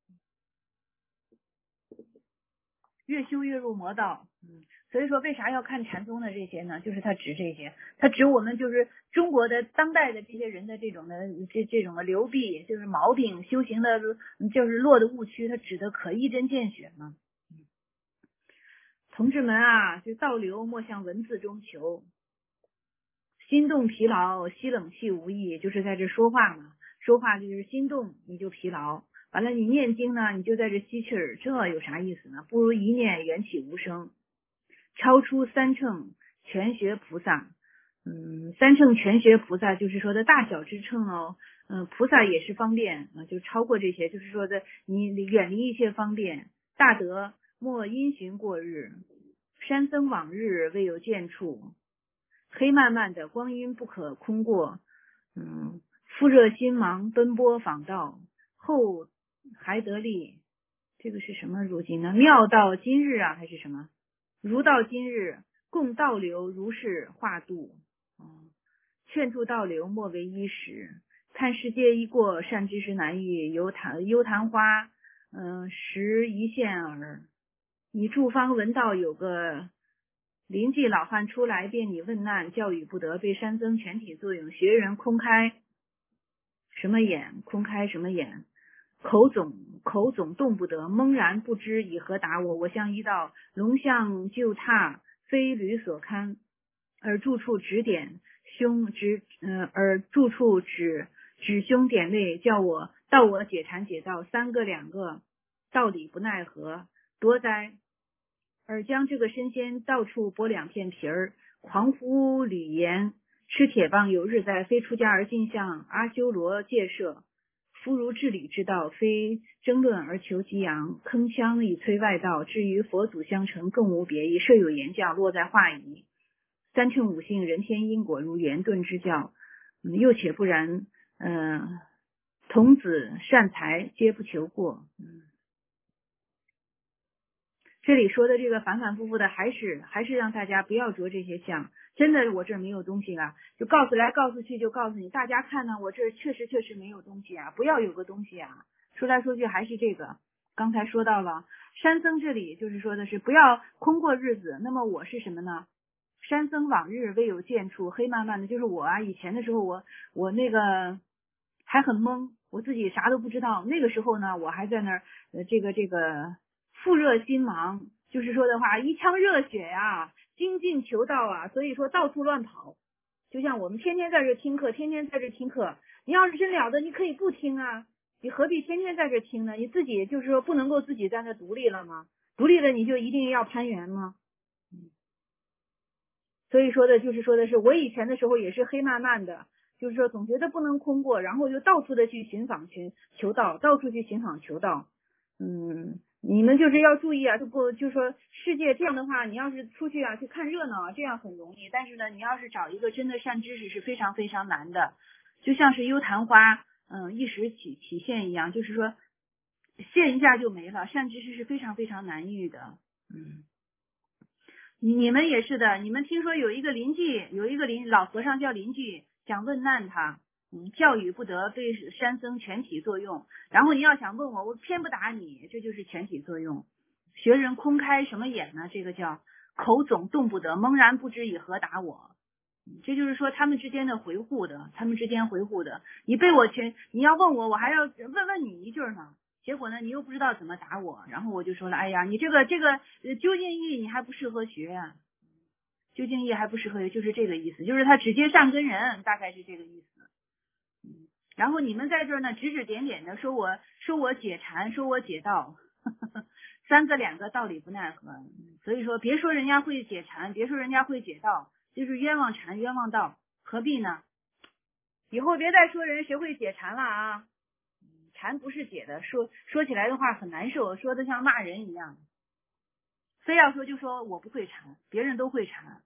越修越入魔道。嗯，所以说为啥要看禅宗的这些呢？就是他指这些，他指我们就是中国的当代的这些人的这种的这这种的流弊，就是毛病，修行的就是落的误区，他指的可一针见血嘛。同志们啊，就道流莫向文字中求，心动疲劳，吸冷气无益，就是在这说话嘛，说话就是心动你就疲劳。完了，你念经呢，你就在这吸气儿，这有啥意思呢？不如一念缘起无声，超出三乘全学菩萨。嗯，三乘全学菩萨就是说的大小之乘哦。嗯、呃，菩萨也是方便啊，就超过这些，就是说的你远离一切方便。大德莫因循过日，山僧往日未有见处，黑漫漫的光阴不可空过。嗯，肤热心忙奔波访道，后还得力，这个是什么如今呢？妙到今日啊，还是什么？如到今日，共道流如是化度。嗯，劝助道流莫为一时，看世界一过，善知识难遇，犹昙犹昙花，嗯，时一现耳。你住方闻道有个临济老汉出来，便你问难，教育不得，被山僧全体作用，学人空开什么眼，空开什么眼，口总口总动不得，懵然不知以何答我。我向一道龙象就踏，非驴所堪，而住处指点胸指呃，而住处指指胸点泪，叫我道我解禅解道，三个两个道理不奈何，多哉！而将这个身先到处剥两片皮儿，狂呼吕言，吃铁棒有日在，非出家而进向阿修罗戒舍。夫如治理之道，非争论而求激扬，铿锵以摧外道。至于佛祖相承，更无别意，设有言教，落在化仪。三乘五性，人天因果，如圆顿之教。嗯、又且不然，嗯、呃，童子善财，皆不求过。嗯，这里说的这个反反复复的，还是还是让大家不要着这些相。真的，我这儿没有东西了，就告诉来告诉去，就告诉你大家看呢，我这儿确实确实没有东西啊，不要有个东西啊。说来说去还是这个， 刚才说到了山僧这里就是说的是不要空过日子，那么我是什么呢？山僧往日未有见处，黑漫漫的，就是我啊，以前的时候我我那个还很懵，我自己啥都不知道，那个时候呢我还在那儿呃这个这个腹热心忙，就是说的话一腔热血呀、啊，精进求道啊，所以说到处乱跑，就像我们天天在这听课，天天在这听课，你要是真了的你可以不听啊，你何必天天在这听呢？你自己就是说不能够自己在那独立了吗？独立了你就一定要攀缘吗？所以说的就是说的是我以前的时候也是黑漫漫的，就是说总觉得不能空过，然后就到处的去寻访寻求道，到处去寻访求道。嗯，你们就是要注意啊，就不就说世界这样的话，你要是出去啊去看热闹，这样很容易，但是呢，你要是找一个真的善知识是非常非常难的，就像是幽昙花，嗯，一时起起现一样，就是说现一下就没了，善知识是非常非常难遇的。嗯。你你们也是的，你们听说有一个邻居，有一个邻老和尚叫邻居，想问难他，嗯，教育不得，对山僧全体作用。然后你要想问我，我偏不打你，这就是全体作用。学人空开什么眼呢？这个叫口总动不得，茫然不知以何打我。这就是说他们之间的维护的，他们之间维护的。你被我全，你要问我，我还要问问你一句呢。结果呢，你又不知道怎么打我，然后我就说了，哎呀，你这个这个呃究竟义你还不适合学啊，究竟义还不适合学，就是这个意思，就是他直接上跟人，大概是这个意思。嗯，然后你们在这儿呢指指点点的说我说我解禅，说我解道，呵呵三个两个道理不奈何。所以说别说人家会解禅，别说人家会解道，就是冤枉禅冤枉道，何必呢？以后别再说人谁会解禅了啊。禅不是解的，说说起来的话很难受，说的像骂人一样。非要说就说我不会禅，别人都会禅。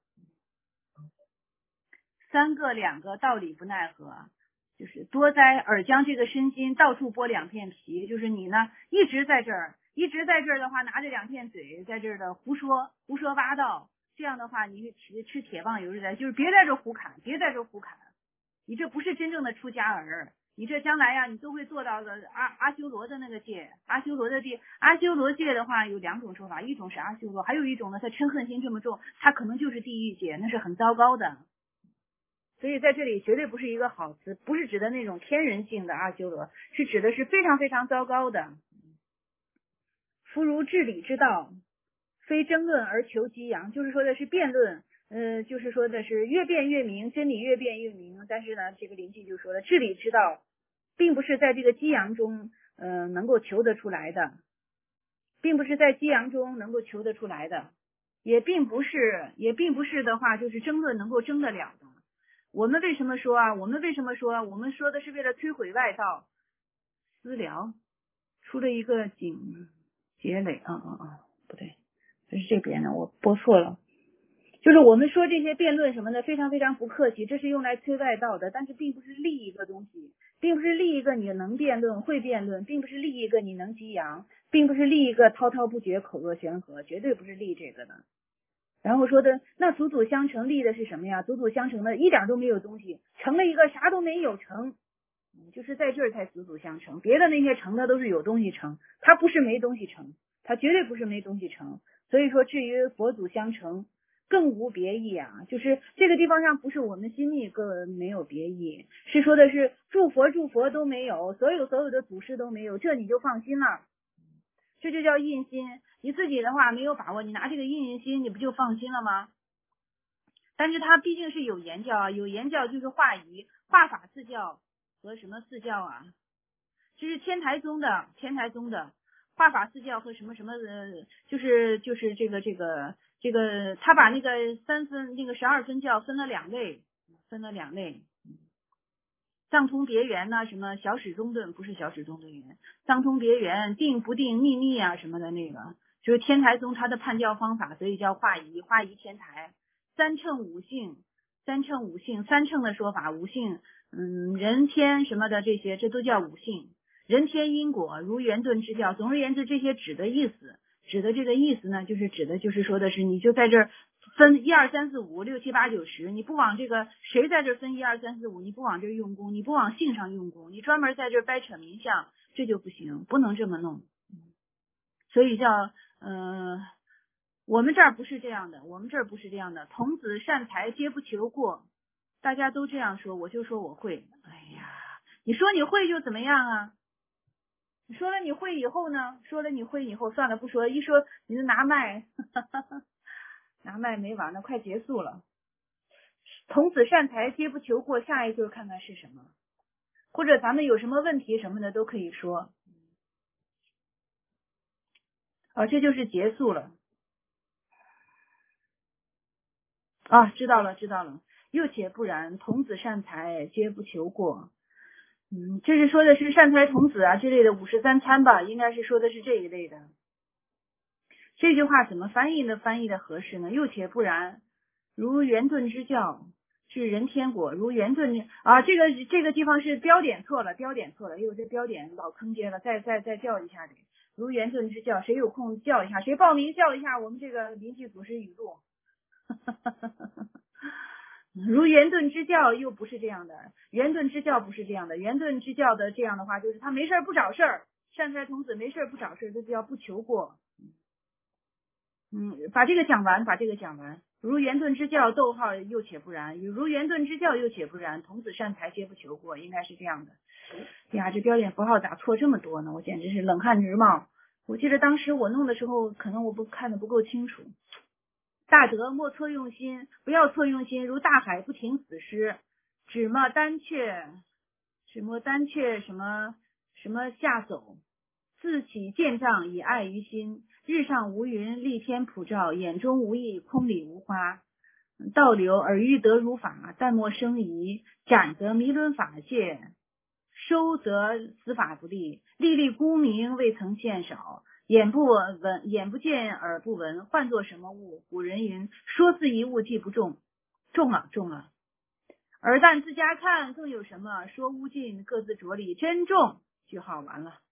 三个两个道理不奈何，就是多哉尔将这个身心到处剥两片皮，就是你呢一直在这儿，一直在这儿的话，拿着两片嘴在这儿的胡说胡说八道，这样的话你吃吃铁棒有日在，就是别在这胡侃，别在这胡侃，你这不是真正的出家儿。你这将来呀、啊，你都会做到的阿阿修罗的那个界，阿修罗的界，阿修罗界的话有两种说法，一种是阿修罗，还有一种呢，他嗔恨心这么重，他可能就是地狱界，那是很糟糕的。所以在这里绝对不是一个好词，不是指的那种天人性的阿修罗，是指的是非常非常糟糕的。夫如治理之道，非争论而求激扬，就是说的是辩论。呃，就是说的是越辩越明，真理越辩越明。但是呢，这个邻居就说了，治理之道，并不是在这个激扬中，呃，能够求得出来的，并不是在激扬中能够求得出来的，也并不是，也并不是的话，就是争论能够争得了的。我们为什么说啊？我们为什么说？我们说的是为了摧毁外道。私聊出了一个井结磊，啊啊啊，不对，这是这边的，我播错了。就是我们说这些辩论什么的非常非常不客气，这是用来摧外道的，但是并不是立一个东西，并不是立一个你能辩论会辩论，并不是立一个你能激扬，并不是立一个滔滔不绝口若悬河，绝对不是立这个的。然后说的那祖祖相承立的是什么呀？祖祖相承的一点都没有东西，成了一个啥都没有成，就是在这儿才祖祖相承，别的那些成的都是有东西成，它不是没东西成，它绝对不是没东西成。所以说至于佛祖相承更无别意啊，就是这个地方上不是我们心密个没有别意，是说的是诸佛诸佛都没有，所有所有的祖师都没有，这你就放心了，这就叫印心。你自己的话没有把握，你拿这个印心，你不就放心了吗？但是它毕竟是有言教啊，有言教就是化仪、化法四教和什么四教啊？这是天台宗的，天台宗的化法四教和什么什么呃，就是就是这个这个这个，他把那个三分那个十二分教分了两类，分了两类。藏通别圆呢，什么小始中顿不是小始中顿圆，藏通别圆定不定秘密啊什么的那个，就是天台宗他的判教方法，所以叫化仪，化仪天台。三乘五性，三乘五性，三乘的说法，五性，嗯，人天什么的这些，这都叫五性。人天因果如圆顿之教，总而言之，这些指的意思，指的这个意思呢，就是指的就是说的是，你就在这儿分一二三四五六七八九十，你不往这个谁在这分一二三四五，你不往这用功，你不往性上用功，你专门在这掰扯名相，这就不行，不能这么弄。 所以叫呃，我们这儿不是这样的，我们这儿不是这样的。童子善财皆不求过，大家都这样说，我就说我会。哎呀，你说你会就怎么样啊？你说了你会以后呢？说了你会以后，算了不说，一说你就拿麦，拿麦没完了，快结束了。童子善财皆不求过，下一句看看是什么，或者咱们有什么问题什么的都可以说。哦，这就是结束了。啊，知道了知道了。又且不然，童子善财皆不求过。嗯，这是说的是善财童子啊这类的五十三参吧，应该是说的是这一类的。这句话怎么翻译呢？翻译的合适呢？又且不然，如圆顿之教，是人天果，如圆顿啊，这个这个地方是标点错了，标点错了，又这标点老坑爹了，再再再叫一下得。如圆顿之教，谁有空叫一下，谁报名叫一下我们这个灵气祖师语录。如圆顿之教又不是这样的，圆顿之教不是这样的，圆顿之教的这样的话就是他没事不找事儿，善财童子没事不找事儿，这叫不求过。嗯，把这个讲完，把这个讲完。如圆顿之教，逗号又且不然，如圆顿之教又且不然，童子善财皆不求过，应该是这样的。呀，这标点符号咋错这么多呢？我简直是冷汗直冒。我记得当时我弄的时候，可能我不看的不够清楚。大德莫错用心，不要错用心。如大海不停死时，只么单却，什么单却什么什么下走，自起见障以爱于心。日上无云，立天普照，眼中无意，空里无花。倒流耳欲得如法，但莫生疑。展则迷伦法界，收则司法不利。历历孤名，未曾见少。眼不闻，眼不见，耳不闻，唤作什么物？古人云：说似一物，既不中。中了，中了。而但自家看，更有什么？说无尽，各自着力，真中。句号完了。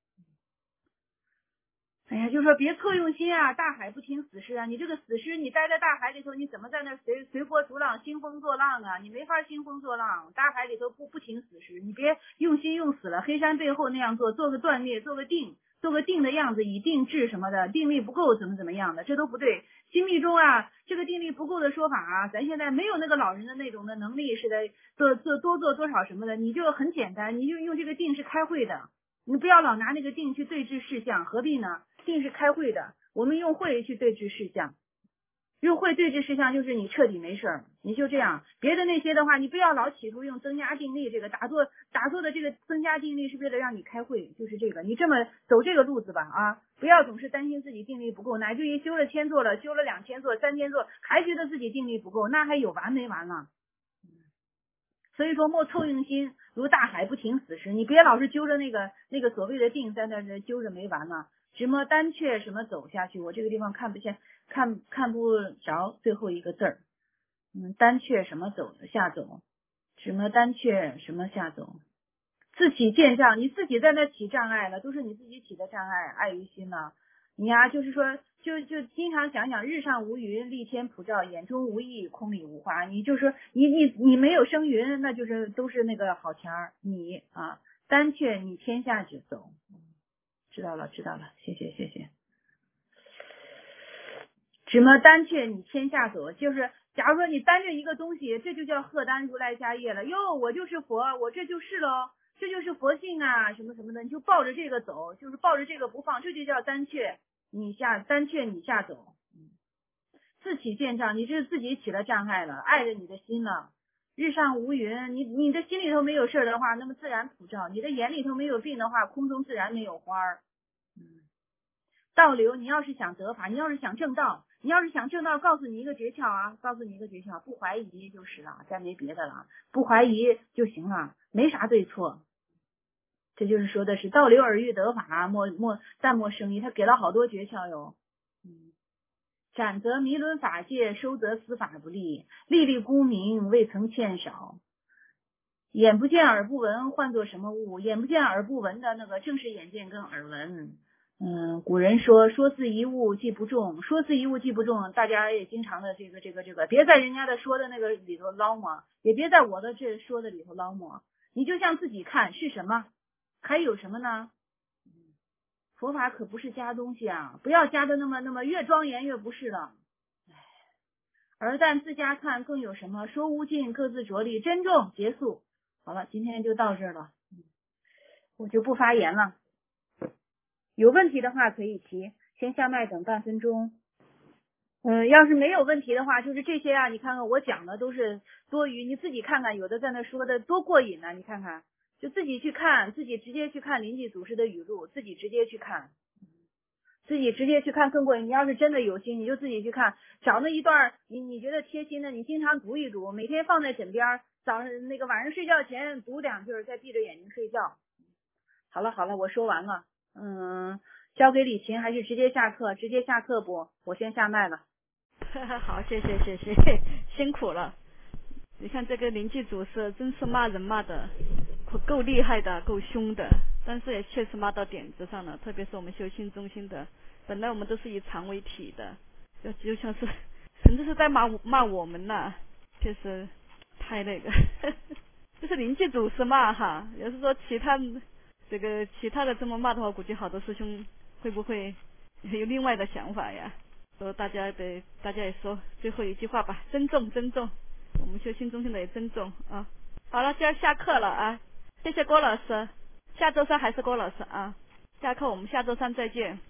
哎呀，就说别错用心啊！大海不听死尸啊！你这个死尸，你待在大海里头，你怎么在那随随波逐浪、兴风作浪啊？你没法兴风作浪，大海里头不不听死尸，你别用心用死了。黑山背后那样做，做个断灭，做个定，做个定的样子，以定制什么的，定力不够怎么怎么样的，这都不对。心密中啊，这个定力不够的说法啊，咱现在没有那个老人的那种的能力似的，做做多做多少什么的，你就很简单，你就用这个定是开会的，你不要老拿那个定去对峙事项，何必呢？定是开会的，我们用会去对峙事项，用会对峙事项就是你彻底没事儿，你就这样。别的那些的话，你不要老企图用增加定力，这个打坐打坐的这个增加定力是为了让你开会，就是这个，你这么走这个路子吧啊，不要总是担心自己定力不够，乃至于修了千座了，修了两千座、三千座，还觉得自己定力不够，那还有完没完了？所以说莫凑用心，如大海不停死时，你别老是揪着那个那个所谓的定在那揪着没完了。什么单却什么走下去，我这个地方看不见，看看不着最后一个字儿。嗯，单却什么走下走，什么单却什么下走，自起见障，你自己在那起障碍了，都是你自己起的障碍，碍于心了。你呀、啊，就是说，就就经常想想，日上无云，立天普照，眼中无意，空里无花。你就说，你你你没有生云，那就是都是那个好钱儿。你啊，单却你天下去走。知道了，知道了，谢谢，谢谢。只么单却你天下走，就是假如说你单着一个东西，这就叫荷担如来家业了。哟，我就是佛，我这就是喽，这就是佛性啊，什么什么的，你就抱着这个走，就是抱着这个不放，这就叫单却你下，单却你下走。自起见障，你这是自己起了障碍了，碍着你的心了。日上无云，你你的心里头没有事的话，那么自然普照；你的眼里头没有病的话，空中自然没有花儿。嗯，道流，你要是想得法，你要是想正道，你要是想正道，告诉你一个诀窍啊，告诉你一个诀窍，不怀疑就是了，再没别的了，不怀疑就行了，没啥对错。这就是说的是道流而欲得法，莫莫但莫生疑，他给了好多诀窍哟。嗯，展则迷伦法界，收则司法不利，历历孤名，未曾欠少。眼不见耳不闻，唤作什么物？眼不见耳不闻的那个正是眼见跟耳闻。嗯，古人说说似一物即不中，说似一物即不中，大家也经常的这个这个这个，别在人家的说的那个里头捞摸，也别在我的这说的里头捞摸，你就像自己看是什么，还有什么呢？ 佛法可不是加东西啊，不要加的那么那么越庄严越不是了。而但自家看更有什么？说无尽，各自着力，珍重结束。好了，今天就到这儿了，我就不发言了。有问题的话可以提，先下麦等半分钟。嗯、呃，要是没有问题的话，就是这些啊，你看看我讲的都是多余，你自己看看，有的在那说的多过瘾呢、啊，你看看，就自己去看，自己直接去看临济祖师的语录，自己直接去看。自己直接去看更过瘾。你要是真的有心，你就自己去看，找那一段你你觉得贴心的，你经常读一读，每天放在枕边，早上那个晚上睡觉前读两句，再闭着眼睛睡觉。好了好了，我说完了。嗯，交给李琴还是直接下课？直接下课不？我先下麦了。 好，谢谢谢谢，辛苦了。你看这个临济祖师真是骂人骂的可够厉害的，够凶的，但是也确实骂到点子上了。特别是我们修心中心的，本来我们都是以常为体的，就就像是甚至是在骂骂我们呐，确实太那个。就是临济祖师骂哈，要是说其他这个其他的这么骂的话，估计好多师兄会不会有另外的想法呀？说大家得大家也说最后一句话吧，尊重尊重，我们修心中心的也尊重啊。好了，就要下课了啊，谢谢郭老师，下周三还是郭老师啊，下课我们下周三再见。